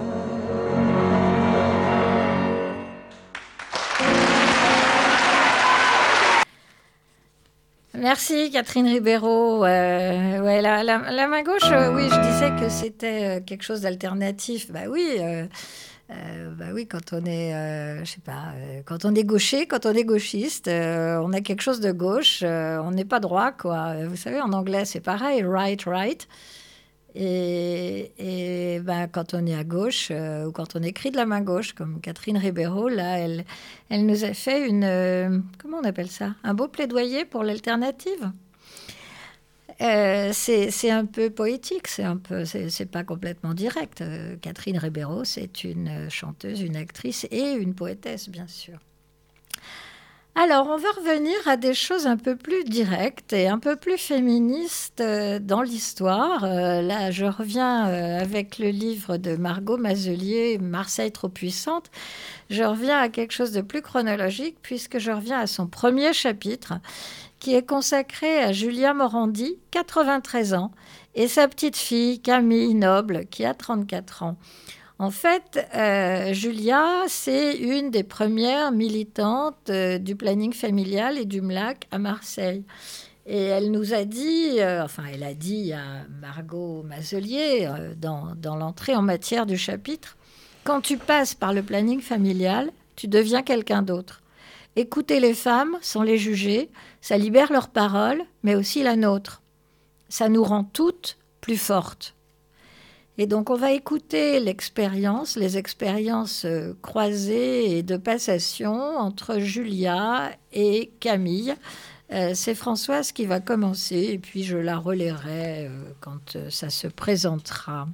Speaker 3: Merci Catherine Ribeiro. Euh, ouais, la, la, la main gauche, euh, oui, je disais que c'était euh, quelque chose d'alternatif. Bah oui, euh, euh, bah oui, quand on est, euh, je sais pas, euh, quand on est gaucher, quand on est gauchiste, euh, on a quelque chose de gauche. Euh, on n'est pas droit, quoi. Vous savez, en anglais, c'est pareil, right, right. Et, et ben, quand on est à gauche, euh, ou quand on écrit de la main gauche, comme Catherine Ribeiro, là, elle, elle nous a fait une... euh, comment on appelle ça? Un beau plaidoyer pour l'alternative. Euh, c'est, c'est un peu poétique, c'est, un peu, c'est, c'est pas complètement direct. Euh, Catherine Ribeiro, c'est une chanteuse, une actrice et une poétesse, bien sûr. Alors, on va revenir à des choses un peu plus directes et un peu plus féministes euh, dans l'histoire. Euh, là, je reviens euh, avec le livre de Margot Mazelier, Marseille trop puissante. Je reviens à quelque chose de plus chronologique puisque je reviens à son premier chapitre qui est consacré à Julia Morandi, quatre-vingt-treize ans, et sa petite fille Camille Noble, qui a trente-quatre ans. En fait, euh, Julia, c'est une des premières militantes euh, du planning familial et du M L A C à Marseille. Et elle nous a dit, euh, enfin, elle a dit à Margot Mazelier, euh, dans, dans l'entrée en matière du chapitre, « Quand tu passes par le planning familial, tu deviens quelqu'un d'autre. Écouter les femmes sans les juger, ça libère leur parole, mais aussi la nôtre. Ça nous rend toutes plus fortes. » Et donc, on va écouter l'expérience, les expériences euh, croisées et de passation entre Julia et Camille. Euh, c'est Françoise qui va commencer et puis je la relayerai euh, quand euh, ça se présentera.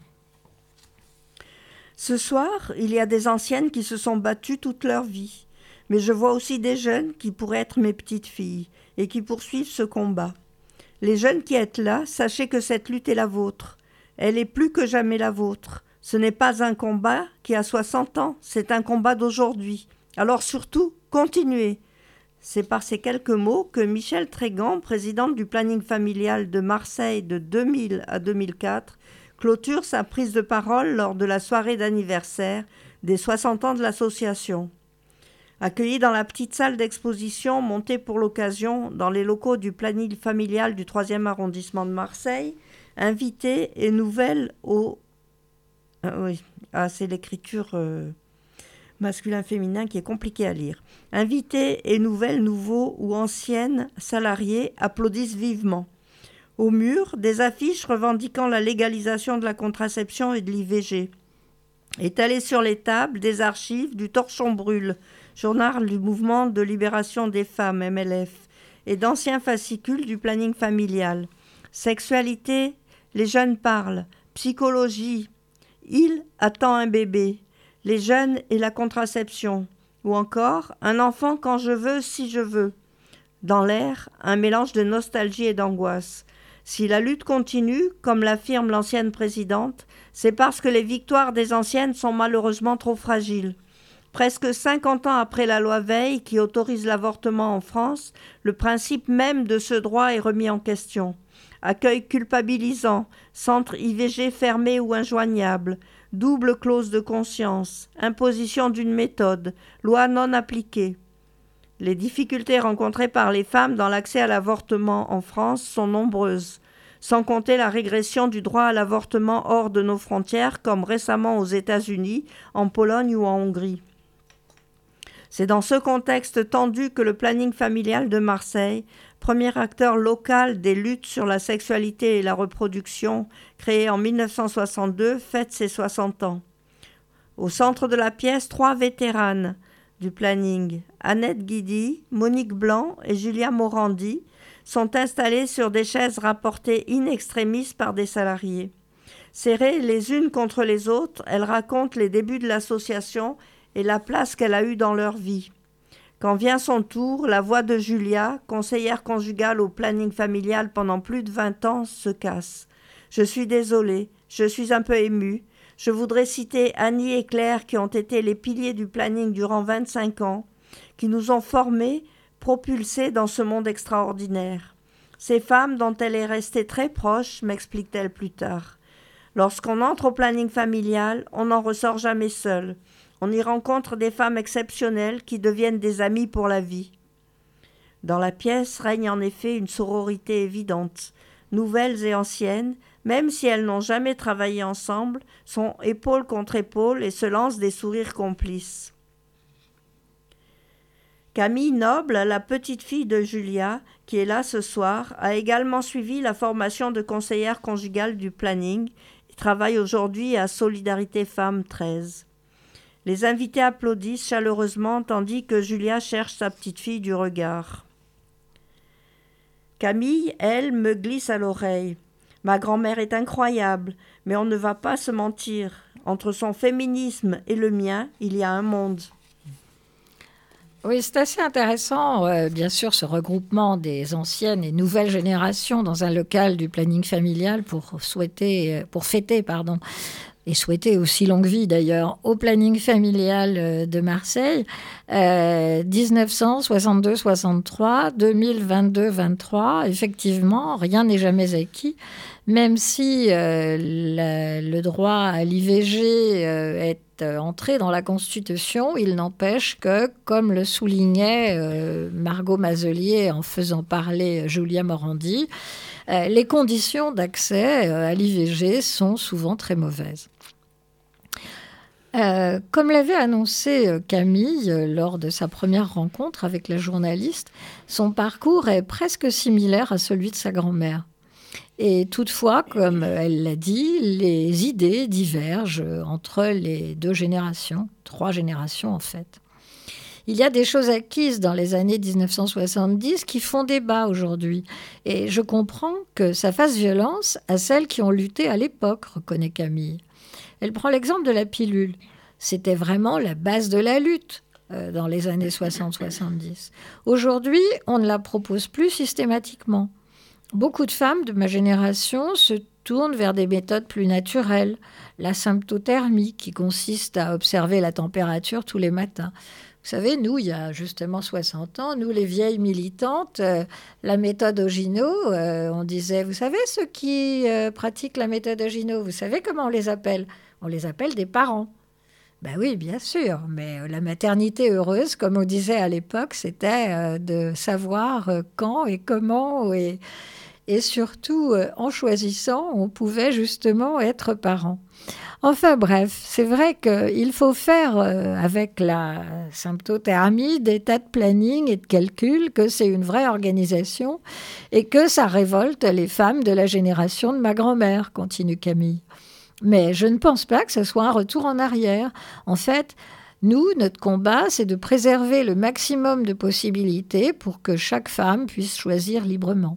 Speaker 1: Ce soir, il y a des anciennes qui se sont battues toute leur vie. Mais je vois aussi des jeunes qui pourraient être mes petites filles et qui poursuivent ce combat. Les jeunes qui êtes là, sachez que cette lutte est la vôtre. Elle est plus que jamais la vôtre. Ce n'est pas un combat qui a soixante ans, c'est un combat d'aujourd'hui. Alors surtout, continuez. C'est par ces quelques mots que Michèle Trégan, présidente du planning familial de Marseille de deux mille à deux mille quatre, clôture sa prise de parole lors de la soirée d'anniversaire des soixante ans de l'association. Accueillie dans la petite salle d'exposition montée pour l'occasion dans les locaux du planning familial du troisième arrondissement de Marseille, invitée et nouvelle au... Ah, oui, ah, c'est l'écriture euh, masculin-féminin qui est compliquée à lire. Invitée et nouvelle, nouveau ou ancienne salariés applaudissent vivement. Au mur, des affiches revendiquant la légalisation de la contraception et de l'I V G. Étalées sur les tables, des archives du Torchon Brûle, journal du mouvement de libération des femmes, M L F, et d'anciens fascicules du planning familial. Sexualité, les jeunes parlent. Psychologie, il attend un bébé. Les jeunes et la contraception. Ou encore, un enfant quand je veux, si je veux. Dans l'air, un mélange de nostalgie et d'angoisse. Si la lutte continue, comme l'affirme l'ancienne présidente, c'est parce que les victoires des anciennes sont malheureusement trop fragiles. Presque cinquante ans après la loi Veil qui autorise l'avortement en France, le principe même de ce droit est remis en question. Accueil culpabilisant, centre I V G fermé ou injoignable, double clause de conscience, imposition d'une méthode, loi non appliquée. Les difficultés rencontrées par les femmes dans l'accès à l'avortement en France sont nombreuses, sans compter la régression du droit à l'avortement hors de nos frontières, comme récemment aux États-Unis, en Pologne ou en Hongrie. C'est dans ce contexte tendu que le planning familial de Marseille, premier acteur local des luttes sur la sexualité et la reproduction, créé en mille neuf cent soixante-deux, fête ses soixante ans. Au centre de la pièce, trois vétéranes, du planning, Annette Guidi, Monique Blanc et Julia Morandi, sont installées sur des chaises rapportées in extremis par des salariés. Serrées les unes contre les autres, elles racontent les débuts de l'association et la place qu'elle a eue dans leur vie. Quand vient son tour, la voix de Julia, conseillère conjugale au planning familial pendant plus de vingt ans, se casse. « Je suis désolée, je suis un peu émue. Je voudrais citer Annie et Claire qui ont été les piliers du planning durant vingt-cinq ans, qui nous ont formés, propulsés dans ce monde extraordinaire. Ces femmes dont elle est restée très proche, m'explique-t-elle plus tard. Lorsqu'on entre au planning familial, on n'en ressort jamais seul. On y rencontre des femmes exceptionnelles qui deviennent des amies pour la vie. Dans la pièce règne en effet une sororité évidente. Nouvelles et anciennes, même si elles n'ont jamais travaillé ensemble, sont épaule contre épaule et se lancent des sourires complices. Camille Noble, la petite fille de Julia, qui est là ce soir, a également suivi la formation de conseillère conjugale du planning et travaille aujourd'hui à Solidarité Femmes treize. Les invités applaudissent chaleureusement tandis que Julia cherche sa petite fille du regard. Camille, elle, me glisse à l'oreille. Ma grand-mère est incroyable, mais on ne va pas se mentir. Entre son féminisme et le mien, il y a un monde.
Speaker 3: Oui, c'est assez intéressant, euh, bien sûr, ce regroupement des anciennes et nouvelles générations dans un local du planning familial pour souhaiter, pour fêter, pardon, et souhaiter aussi longue vie d'ailleurs, au planning familial de Marseille, euh, dix-neuf cent soixante-deux soixante-trois, deux mille vingt-deux vingt-trois, effectivement, rien n'est jamais acquis, même si euh, la, le droit à l'I V G euh, est entré dans la Constitution, il n'empêche que, comme le soulignait euh, Margot Mazelier en faisant parler Julia Morandi, euh, les conditions d'accès euh, à l'I V G sont souvent très mauvaises. Euh, comme l'avait annoncé Camille euh, lors de sa première rencontre avec la journaliste, son parcours est presque similaire à celui de sa grand-mère. Et toutefois, comme elle l'a dit, les idées divergent entre les deux générations, trois générations en fait. Il y a des choses acquises dans les années dix-neuf cent soixante-dix qui font débat aujourd'hui. Et je comprends que ça fasse violence à celles qui ont lutté à l'époque, reconnaît Camille. Elle prend l'exemple de la pilule. C'était vraiment la base de la lutte euh, dans les années soixante soixante-dix. Aujourd'hui, on ne la propose plus systématiquement. Beaucoup de femmes de ma génération se tournent vers des méthodes plus naturelles. La symptothermie, qui consiste à observer la température tous les matins. Vous savez, nous, il y a justement soixante ans, nous, les vieilles militantes, euh, la méthode Ogino, euh, on disait, vous savez, ceux qui euh, pratiquent la méthode Ogino, vous savez comment on les appelle ? On les appelle des parents. Ben oui, bien sûr, mais la maternité heureuse, comme on disait à l'époque, c'était euh, de savoir euh, quand et comment et... Et surtout, euh, en choisissant, on pouvait justement être parent. Enfin bref, c'est vrai qu'il faut faire euh, avec la symptothermie des tas de planning et de calculs, que c'est une vraie organisation et que ça révolte les femmes de la génération de ma grand-mère, continue Camille. Mais je ne pense pas que ce soit un retour en arrière. En fait, nous, notre combat, c'est de préserver le maximum de possibilités pour que chaque femme puisse choisir librement.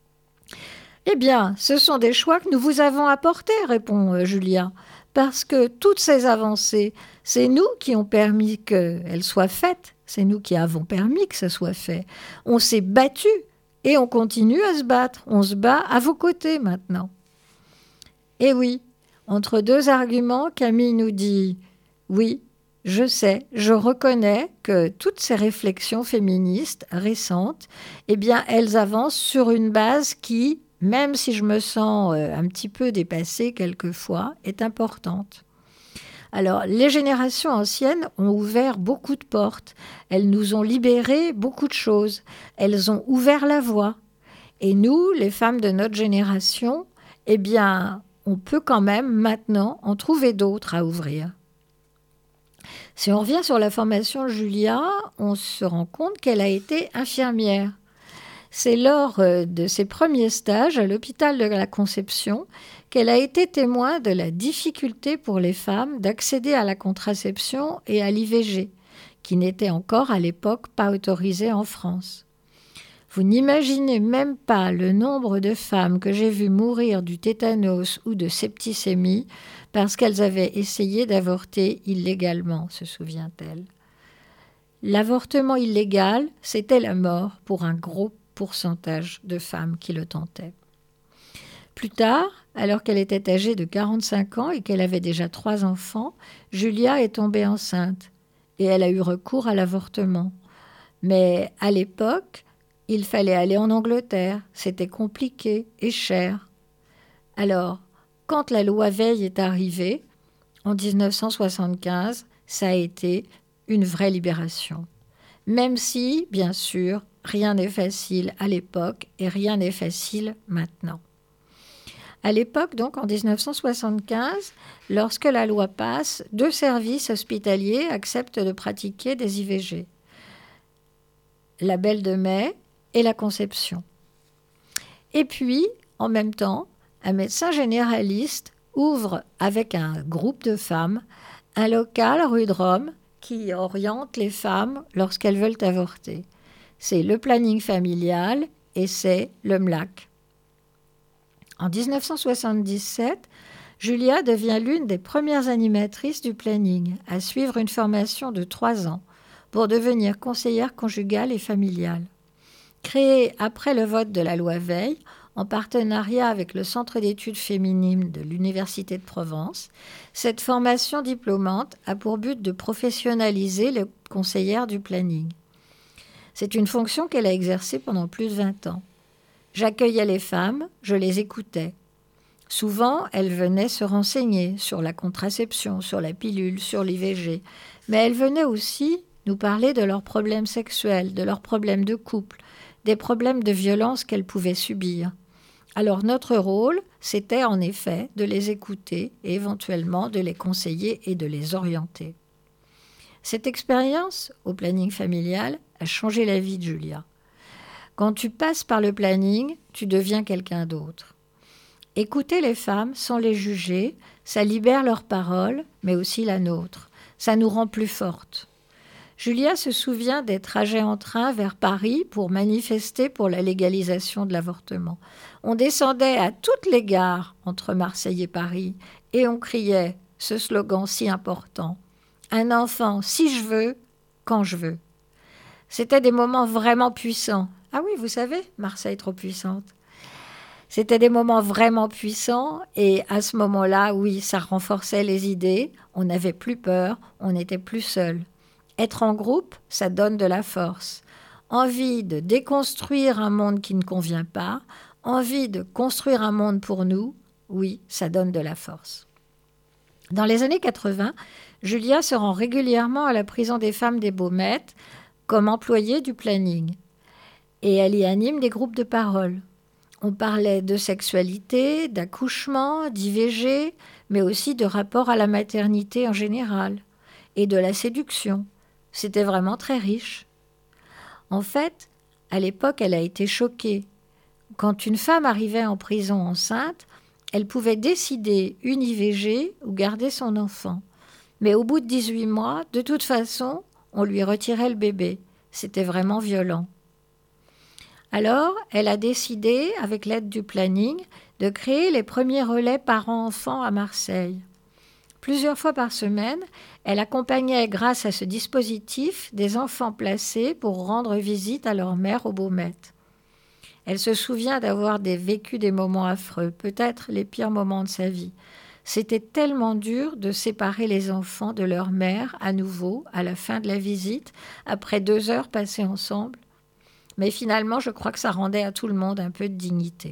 Speaker 3: Eh bien, ce sont des choix que nous vous avons apportés, répond euh, Julia, parce que toutes ces avancées, c'est nous qui ont permis qu'elles soient faites, c'est nous qui avons permis que ça soit fait. On s'est battus et on continue à se battre. On se bat à vos côtés maintenant. Et oui, entre deux arguments, Camille nous dit « Oui, je sais, je reconnais que toutes ces réflexions féministes récentes, eh bien, elles avancent sur une base qui, même si je me sens euh, un petit peu dépassée quelquefois, est importante. » Alors, les générations anciennes ont ouvert beaucoup de portes. Elles nous ont libéré beaucoup de choses. Elles ont ouvert la voie. Et nous, les femmes de notre génération, eh bien, on peut quand même maintenant en trouver d'autres à ouvrir. Si on revient sur la formation de Julia, on se rend compte qu'elle a été infirmière. C'est lors de ses premiers stages à l'hôpital de la Conception qu'elle a été témoin de la difficulté pour les femmes d'accéder à la contraception et à l'I V G, qui n'était encore à l'époque pas autorisée en France. Vous n'imaginez même pas le nombre de femmes que j'ai vues mourir du tétanos ou de septicémie parce qu'elles avaient essayé d'avorter illégalement, se souvient-elle. L'avortement illégal, c'était la mort pour un gros pourcentage de femmes qui le tentaient. Plus tard, alors qu'elle était âgée de quarante-cinq ans et qu'elle avait déjà trois enfants, Julia est tombée enceinte et elle a eu recours à l'avortement. Mais à l'époque, il fallait aller en Angleterre, c'était compliqué et cher. Alors, quand la loi Veil est arrivée, en dix-neuf cent soixante-quinze, ça a été une vraie libération. Même si, bien sûr, rien n'est facile à l'époque et rien n'est facile maintenant. À l'époque, donc, en dix-neuf cent soixante-quinze, lorsque la loi passe, deux services hospitaliers acceptent de pratiquer des I V G. La Belle de Mai et la Conception. Et puis, en même temps, un médecin généraliste ouvre avec un groupe de femmes un local rue de Rome qui oriente les femmes lorsqu'elles veulent avorter. C'est le planning familial et c'est le M L A C. En dix-neuf cent soixante-dix-sept, Julia devient l'une des premières animatrices du planning à suivre une formation de trois ans pour devenir conseillère conjugale et familiale. Créée après le vote de la loi Veil, en partenariat avec le Centre d'études féminines de l'Université de Provence, cette formation diplômante a pour but de professionnaliser les conseillères du planning. C'est une fonction qu'elle a exercée pendant plus de vingt ans. J'accueillais les femmes, je les écoutais. Souvent, elles venaient se renseigner sur la contraception, sur la pilule, sur l'I V G, mais elles venaient aussi nous parler de leurs problèmes sexuels, de leurs problèmes de couple, des problèmes de violence qu'elles pouvaient subir. Alors notre rôle, c'était en effet de les écouter et éventuellement de les conseiller et de les orienter. Cette expérience au planning familial a changé la vie de Julia. Quand tu passes par le planning, tu deviens quelqu'un d'autre. Écouter les femmes sans les juger, ça libère leur parole, mais aussi la nôtre. Ça nous rend plus fortes. Julia se souvient des trajets en train vers Paris pour manifester pour la légalisation de l'avortement. On descendait à toutes les gares entre Marseille et Paris et on criait ce slogan si important. Un enfant, si je veux, quand je veux. C'était des moments vraiment puissants. Ah oui, vous savez, Marseille trop puissante. C'était des moments vraiment puissants et à ce moment-là, oui, ça renforçait les idées. On n'avait plus peur, on n'était plus seul. Être en groupe, ça donne de la force. Envie de déconstruire un monde qui ne convient pas, envie de construire un monde pour nous, oui, ça donne de la force. Dans les années quatre-vingts, Julia se rend régulièrement à la prison des femmes des Baumettes comme employée du planning. Et elle y anime des groupes de parole. On parlait de sexualité, d'accouchement, d'I V G, mais aussi de rapport à la maternité en général et de la séduction. C'était vraiment très riche. En fait, à l'époque, elle a été choquée. Quand une femme arrivait en prison enceinte, elle pouvait décider une I V G ou garder son enfant. Mais au bout de dix-huit mois, de toute façon, on lui retirait le bébé. C'était vraiment violent. Alors, elle a décidé, avec l'aide du planning, de créer les premiers relais parents-enfants à Marseille. Plusieurs fois par semaine, elle accompagnait, grâce à ce dispositif, des enfants placés pour rendre visite à leur mère aux Baumettes. Elle se souvient d'avoir des, vécu des moments affreux, peut-être les pires moments de sa vie. C'était tellement dur de séparer les enfants de leur mère à nouveau, à la fin de la visite, après deux heures passées ensemble. Mais finalement, je crois que ça rendait à tout le monde un peu de dignité.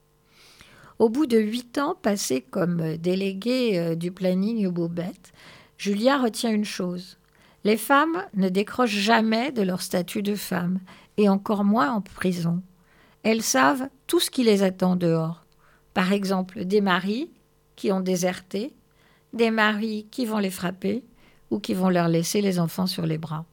Speaker 3: Au bout de huit ans passés comme déléguée du planning aux Baumettes, Julia retient une chose. Les femmes ne décrochent jamais de leur statut de femme, et encore moins en prison. Elles savent tout ce qui les attend dehors. Par exemple, des maris qui ont déserté, des maris qui vont les frapper ou qui vont leur laisser les enfants sur les bras.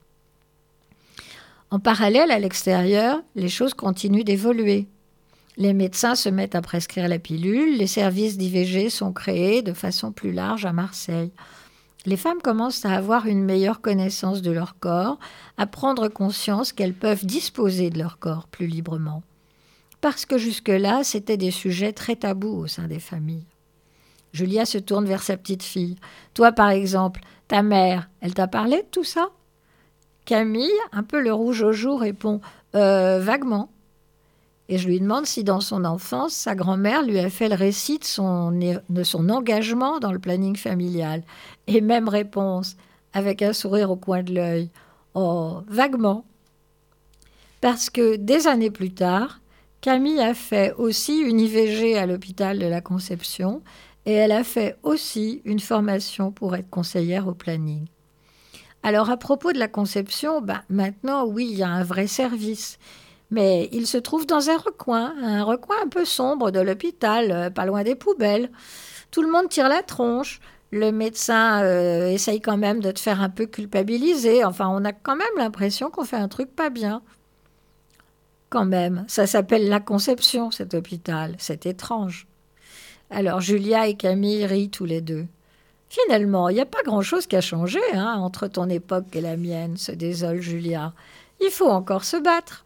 Speaker 3: En parallèle, à l'extérieur, les choses continuent d'évoluer. Les médecins se mettent à prescrire la pilule, les services d'I V G sont créés de façon plus large à Marseille. Les femmes commencent à avoir une meilleure connaissance de leur corps, à prendre conscience qu'elles peuvent disposer de leur corps plus librement. Parce que jusque-là, c'était des sujets très tabous au sein des familles. Julia se tourne vers sa petite fille. « Toi, par exemple, ta mère, elle t'a parlé de tout ça ?» Camille, un peu le rouge aux joues, répond euh, « Vaguement ». Et je lui demande si dans son enfance, sa grand-mère lui a fait le récit de son, de son engagement dans le planning familial. Et même réponse, avec un sourire au coin de l'œil. Oh, vaguement. Parce que des années plus tard, Camille a fait aussi une I V G à l'hôpital de la Conception et elle a fait aussi une formation pour être conseillère au planning. Alors à propos de la Conception, bah, maintenant, oui, il y a un vrai service. Mais il se trouve dans un recoin, un recoin un peu sombre de l'hôpital, euh, pas loin des poubelles. Tout le monde tire la tronche. Le médecin euh, essaye quand même de te faire un peu culpabiliser. Enfin, on a quand même l'impression qu'on fait un truc pas bien. Quand même, ça s'appelle la Conception, cet hôpital. C'est étrange. Alors Julia et Camille rient tous les deux. Finalement, il n'y a pas grand-chose qui a changé hein, entre ton époque et la mienne, se désole Julia. Il faut encore se battre.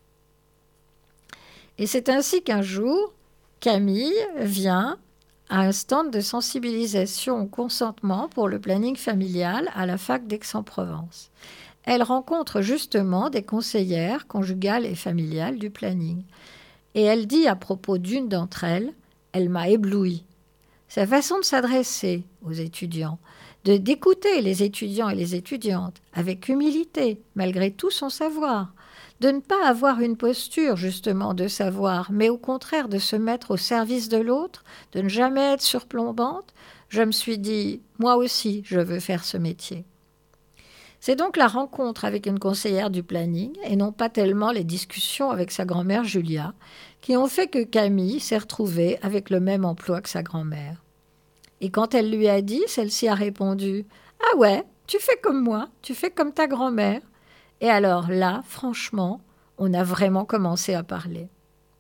Speaker 3: Et c'est ainsi qu'un jour, Camille vient à un stand de sensibilisation au consentement pour le planning familial à la fac d'Aix-en-Provence. Elle rencontre justement des conseillères conjugales et familiales du planning. Et elle dit à propos d'une d'entre elles, « Elle m'a éblouie. » Sa façon de s'adresser aux étudiants, de d'écouter les étudiants et les étudiantes avec humilité, malgré tout son savoir, de ne pas avoir une posture justement de savoir, mais au contraire de se mettre au service de l'autre, de ne jamais être surplombante, je me suis dit, moi aussi, je veux faire ce métier. C'est donc la rencontre avec une conseillère du planning, et non pas tellement les discussions avec sa grand-mère Julia, qui ont fait que Camille s'est retrouvée avec le même emploi que sa grand-mère. Et quand elle lui a dit, celle-ci a répondu « Ah ouais, tu fais comme moi, tu fais comme ta grand-mère ». Et alors là, franchement, on a vraiment commencé à parler.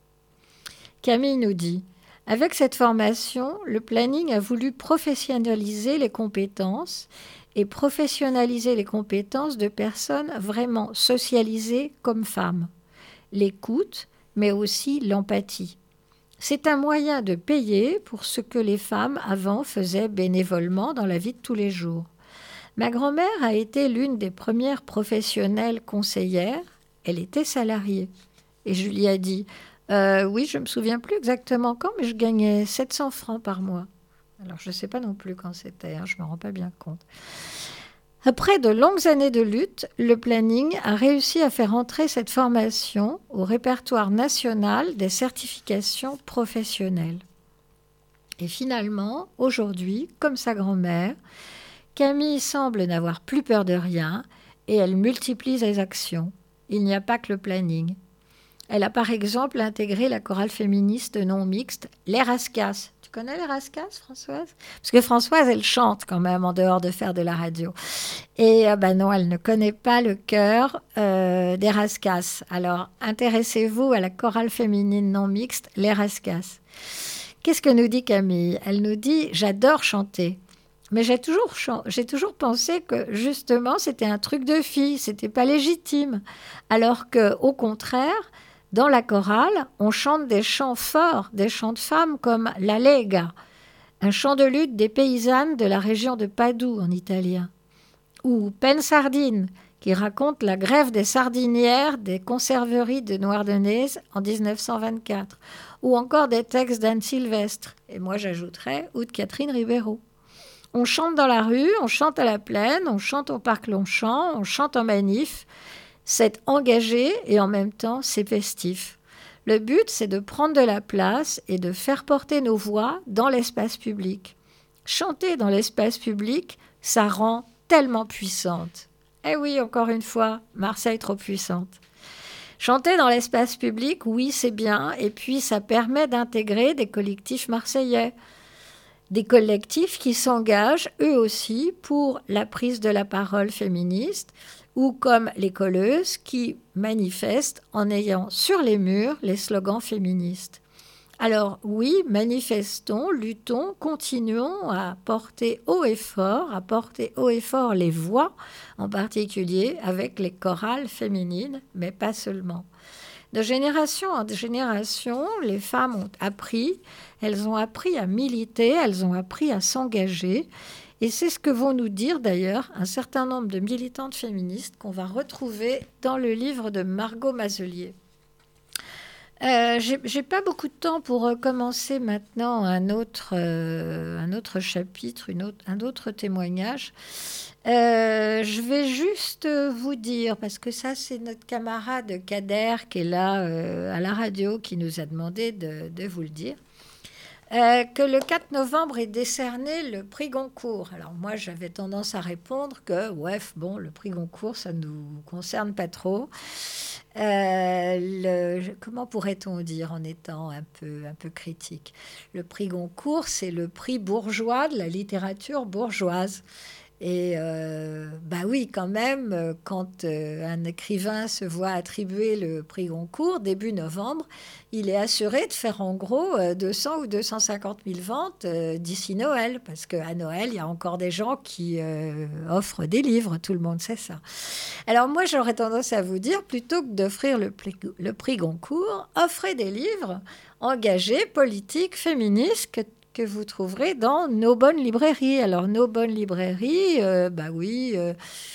Speaker 3: Camille nous dit « Avec cette formation, le planning a voulu professionnaliser les compétences et professionnaliser les compétences de personnes vraiment socialisées comme femmes. L'écoute, mais aussi l'empathie. C'est un moyen de payer pour ce que les femmes avant faisaient bénévolement dans la vie de tous les jours. Ma grand-mère a été l'une des premières professionnelles conseillères. Elle était salariée. Et je lui ai dit, euh, oui, je ne me souviens plus exactement quand, mais je gagnais sept cents francs par mois. Alors, je ne sais pas non plus quand c'était, hein, je ne me rends pas bien compte. Après de longues années de lutte, le planning a réussi à faire entrer cette formation au répertoire national des certifications professionnelles. Et finalement, aujourd'hui, comme sa grand-mère, Camille semble n'avoir plus peur de rien et elle multiplie ses actions. Il n'y a pas que le planning. Elle a par exemple intégré la chorale féministe non mixte, les Rascasses. Tu connais les Rascasses, Françoise ? Parce que Françoise, elle chante quand même en dehors de faire de la radio. Et euh, ben non, elle ne connaît pas le chœur euh, des Rascasses. Alors, intéressez-vous à la chorale féminine non mixte, les Rascasses. Qu'est-ce que nous dit Camille ? Elle nous dit « J'adore chanter ». Mais j'ai toujours, j'ai toujours pensé que, justement, c'était un truc de fille, c'était pas légitime. Alors qu'au contraire, dans la chorale, on chante des chants forts, des chants de femmes comme la Lega, un chant de lutte des paysannes de la région de Padoue en italien, ou Pensardine, qui raconte la grève des sardinières des conserveries de Noirdenez en dix-neuf cent vingt-quatre, ou encore des textes d'Anne Sylvestre, et moi j'ajouterais, ou de Catherine Ribeiro. On chante dans la rue, on chante à la plaine, on chante au parc Longchamp, on chante en manif. C'est engagé et en même temps, c'est festif. Le but, c'est de prendre de la place et de faire porter nos voix dans l'espace public. Chanter dans l'espace public, ça rend tellement puissante. Eh oui, encore une fois, Marseille trop puissante. Chanter dans l'espace public, oui, c'est bien. Et puis, ça permet d'intégrer des collectifs marseillais. Des collectifs qui s'engagent, eux aussi, pour la prise de la parole féministe, ou comme les colleuses qui manifestent en ayant sur les murs les slogans féministes. Alors oui, manifestons, luttons, continuons à porter haut et fort, à porter haut et fort les voix, en particulier avec les chorales féminines, mais pas seulement. De génération en génération, les femmes ont appris, elles ont appris à militer, elles ont appris à s'engager. Et c'est ce que vont nous dire d'ailleurs un certain nombre de militantes féministes qu'on va retrouver dans le livre de Margot Mazelier. Euh, j'ai, j'ai pas beaucoup de temps pour commencer maintenant un autre, euh, un autre chapitre, une autre, un autre témoignage. Euh, je vais juste vous dire, parce que ça c'est notre camarade Kader qui est là euh, à la radio qui nous a demandé de, de vous le dire, euh, que le quatre novembre est décerné le prix Goncourt. Alors moi j'avais tendance à répondre que, ouais, bon, le prix Goncourt ça ne nous concerne pas trop. Euh, le, comment pourrait-on dire en étant un peu, un peu critique ? Le prix Goncourt, c'est le prix bourgeois de la littérature bourgeoise. Et euh, bah oui, quand même, quand euh, un écrivain se voit attribuer le prix Goncourt, début novembre, il est assuré de faire en gros euh, deux cents ou deux cent cinquante mille ventes euh, d'ici Noël. Parce qu'à Noël, il y a encore des gens qui euh, offrent des livres, tout le monde sait ça. Alors moi, j'aurais tendance à vous dire, plutôt que d'offrir le prix, le prix Goncourt, offrez des livres engagés, politiques, féministes, que que vous trouverez dans nos bonnes librairies. Alors, nos bonnes librairies, euh, bah oui, euh,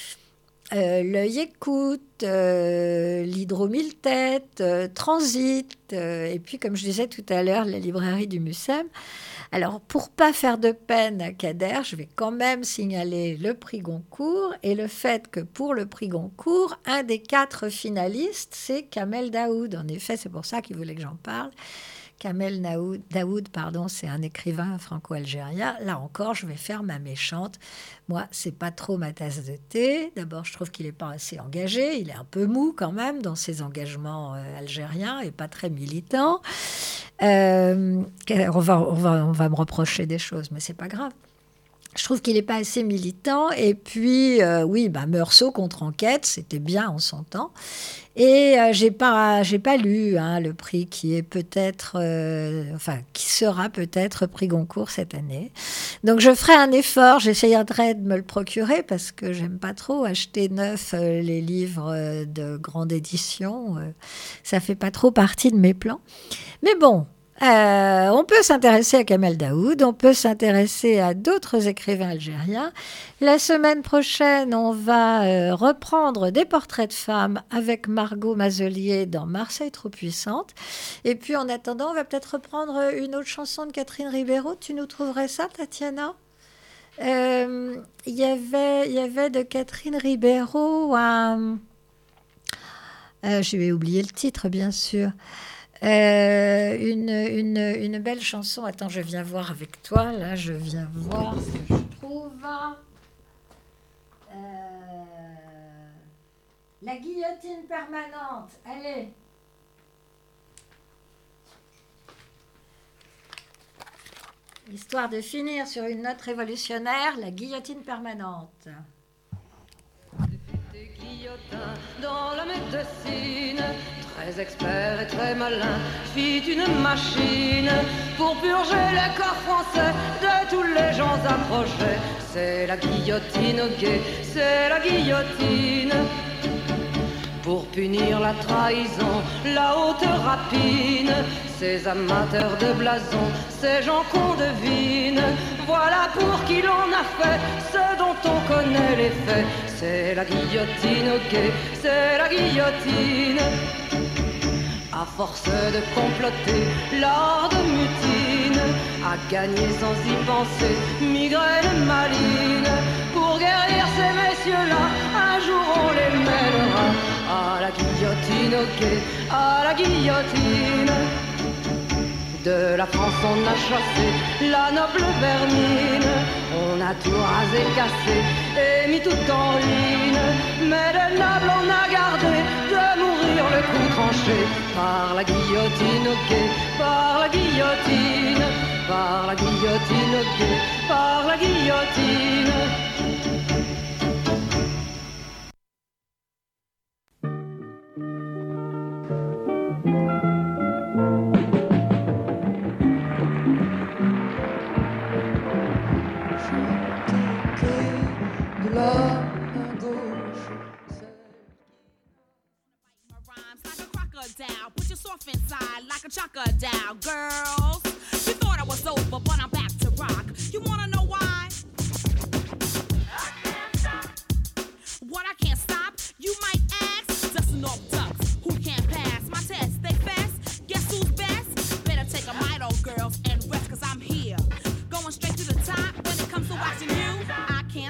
Speaker 3: euh, l'œil écoute, euh, l'hydro mille têtes, euh, Transit, euh, et puis, comme je disais tout à l'heure, la librairie du Mucem. Alors, pour pas faire de peine à Kader, je vais quand même signaler le prix Goncourt et le fait que pour le prix Goncourt, un des quatre finalistes, c'est Kamel Daoud. En effet, c'est pour ça qu'il voulait que j'en parle. Kamel Daoud, Daoud, pardon, c'est un écrivain franco-algérien. Là encore, je vais faire ma méchante. Moi, c'est pas trop ma tasse de thé. D'abord, je trouve qu'il n'est pas assez engagé. Il est un peu mou quand même dans ses engagements euh, algériens et pas très militant. Euh, on va, on va, on va me reprocher des choses, mais c'est pas grave. Je trouve qu'il n'est pas assez militant. Et puis, euh, oui, bah, Meursault contre Enquête, c'était bien en son temps. Et euh, j'ai pas, j'ai pas lu hein, le prix qui est peut-être, euh, enfin, qui sera peut-être prix Goncourt cette année. Donc, je ferai un effort. J'essayerai de me le procurer parce que j'aime pas trop acheter neuf euh, les livres euh, de grande édition. Euh, ça fait pas trop partie de mes plans. Mais bon. Euh, on peut s'intéresser à Kamel Daoud, on peut s'intéresser à d'autres écrivains algériens. La semaine prochaine, on va euh, reprendre des portraits de femmes avec Margot Mazelier dans Marseille trop puissante. Et puis en attendant, on va peut-être reprendre une autre chanson de Catherine Ribeiro. Tu nous trouverais ça, Tatiana ? euh, y avait, y avait de Catherine Ribeiro un... Euh, je vais oublier le titre, bien sûr. Euh, une, une, une belle chanson. Attends, je viens voir avec toi. Là, je viens voir ce que je trouve. Euh, la guillotine permanente. Allez. Histoire de finir sur une note révolutionnaire, la guillotine permanente.
Speaker 4: Dans la médecine, très expert et très malin, fit une machine pour purger les corps français de tous les gens approchés. C'est la guillotine au guet, c'est la guillotine. Pour punir la trahison, la haute rapine, ces amateurs de blason, ces gens qu'on devine, voilà pour qui l'on a fait ce dont on connaît les faits. C'est la guillotine au guet, c'est la guillotine. À force de comploter, l'ordre mutine, à gagner sans y penser, migraine maline. Pour guérir ces messieurs-là, un jour on les mènera à la guillotine au guet, à la guillotine. De la France on a chassé la noble vermine, on a tout rasé, cassé et mis tout en ruine. Mais le noble on a gardé de mourir le cou tranché par la guillotine au guet, par la guillotine, par la guillotine au guet, par la guillotine.
Speaker 5: down. Put your soft inside like a chaka down. Girls, you thought I was over, but I'm back to rock. You wanna know why? I can't stop. What I can't stop? You might ask. Dusting off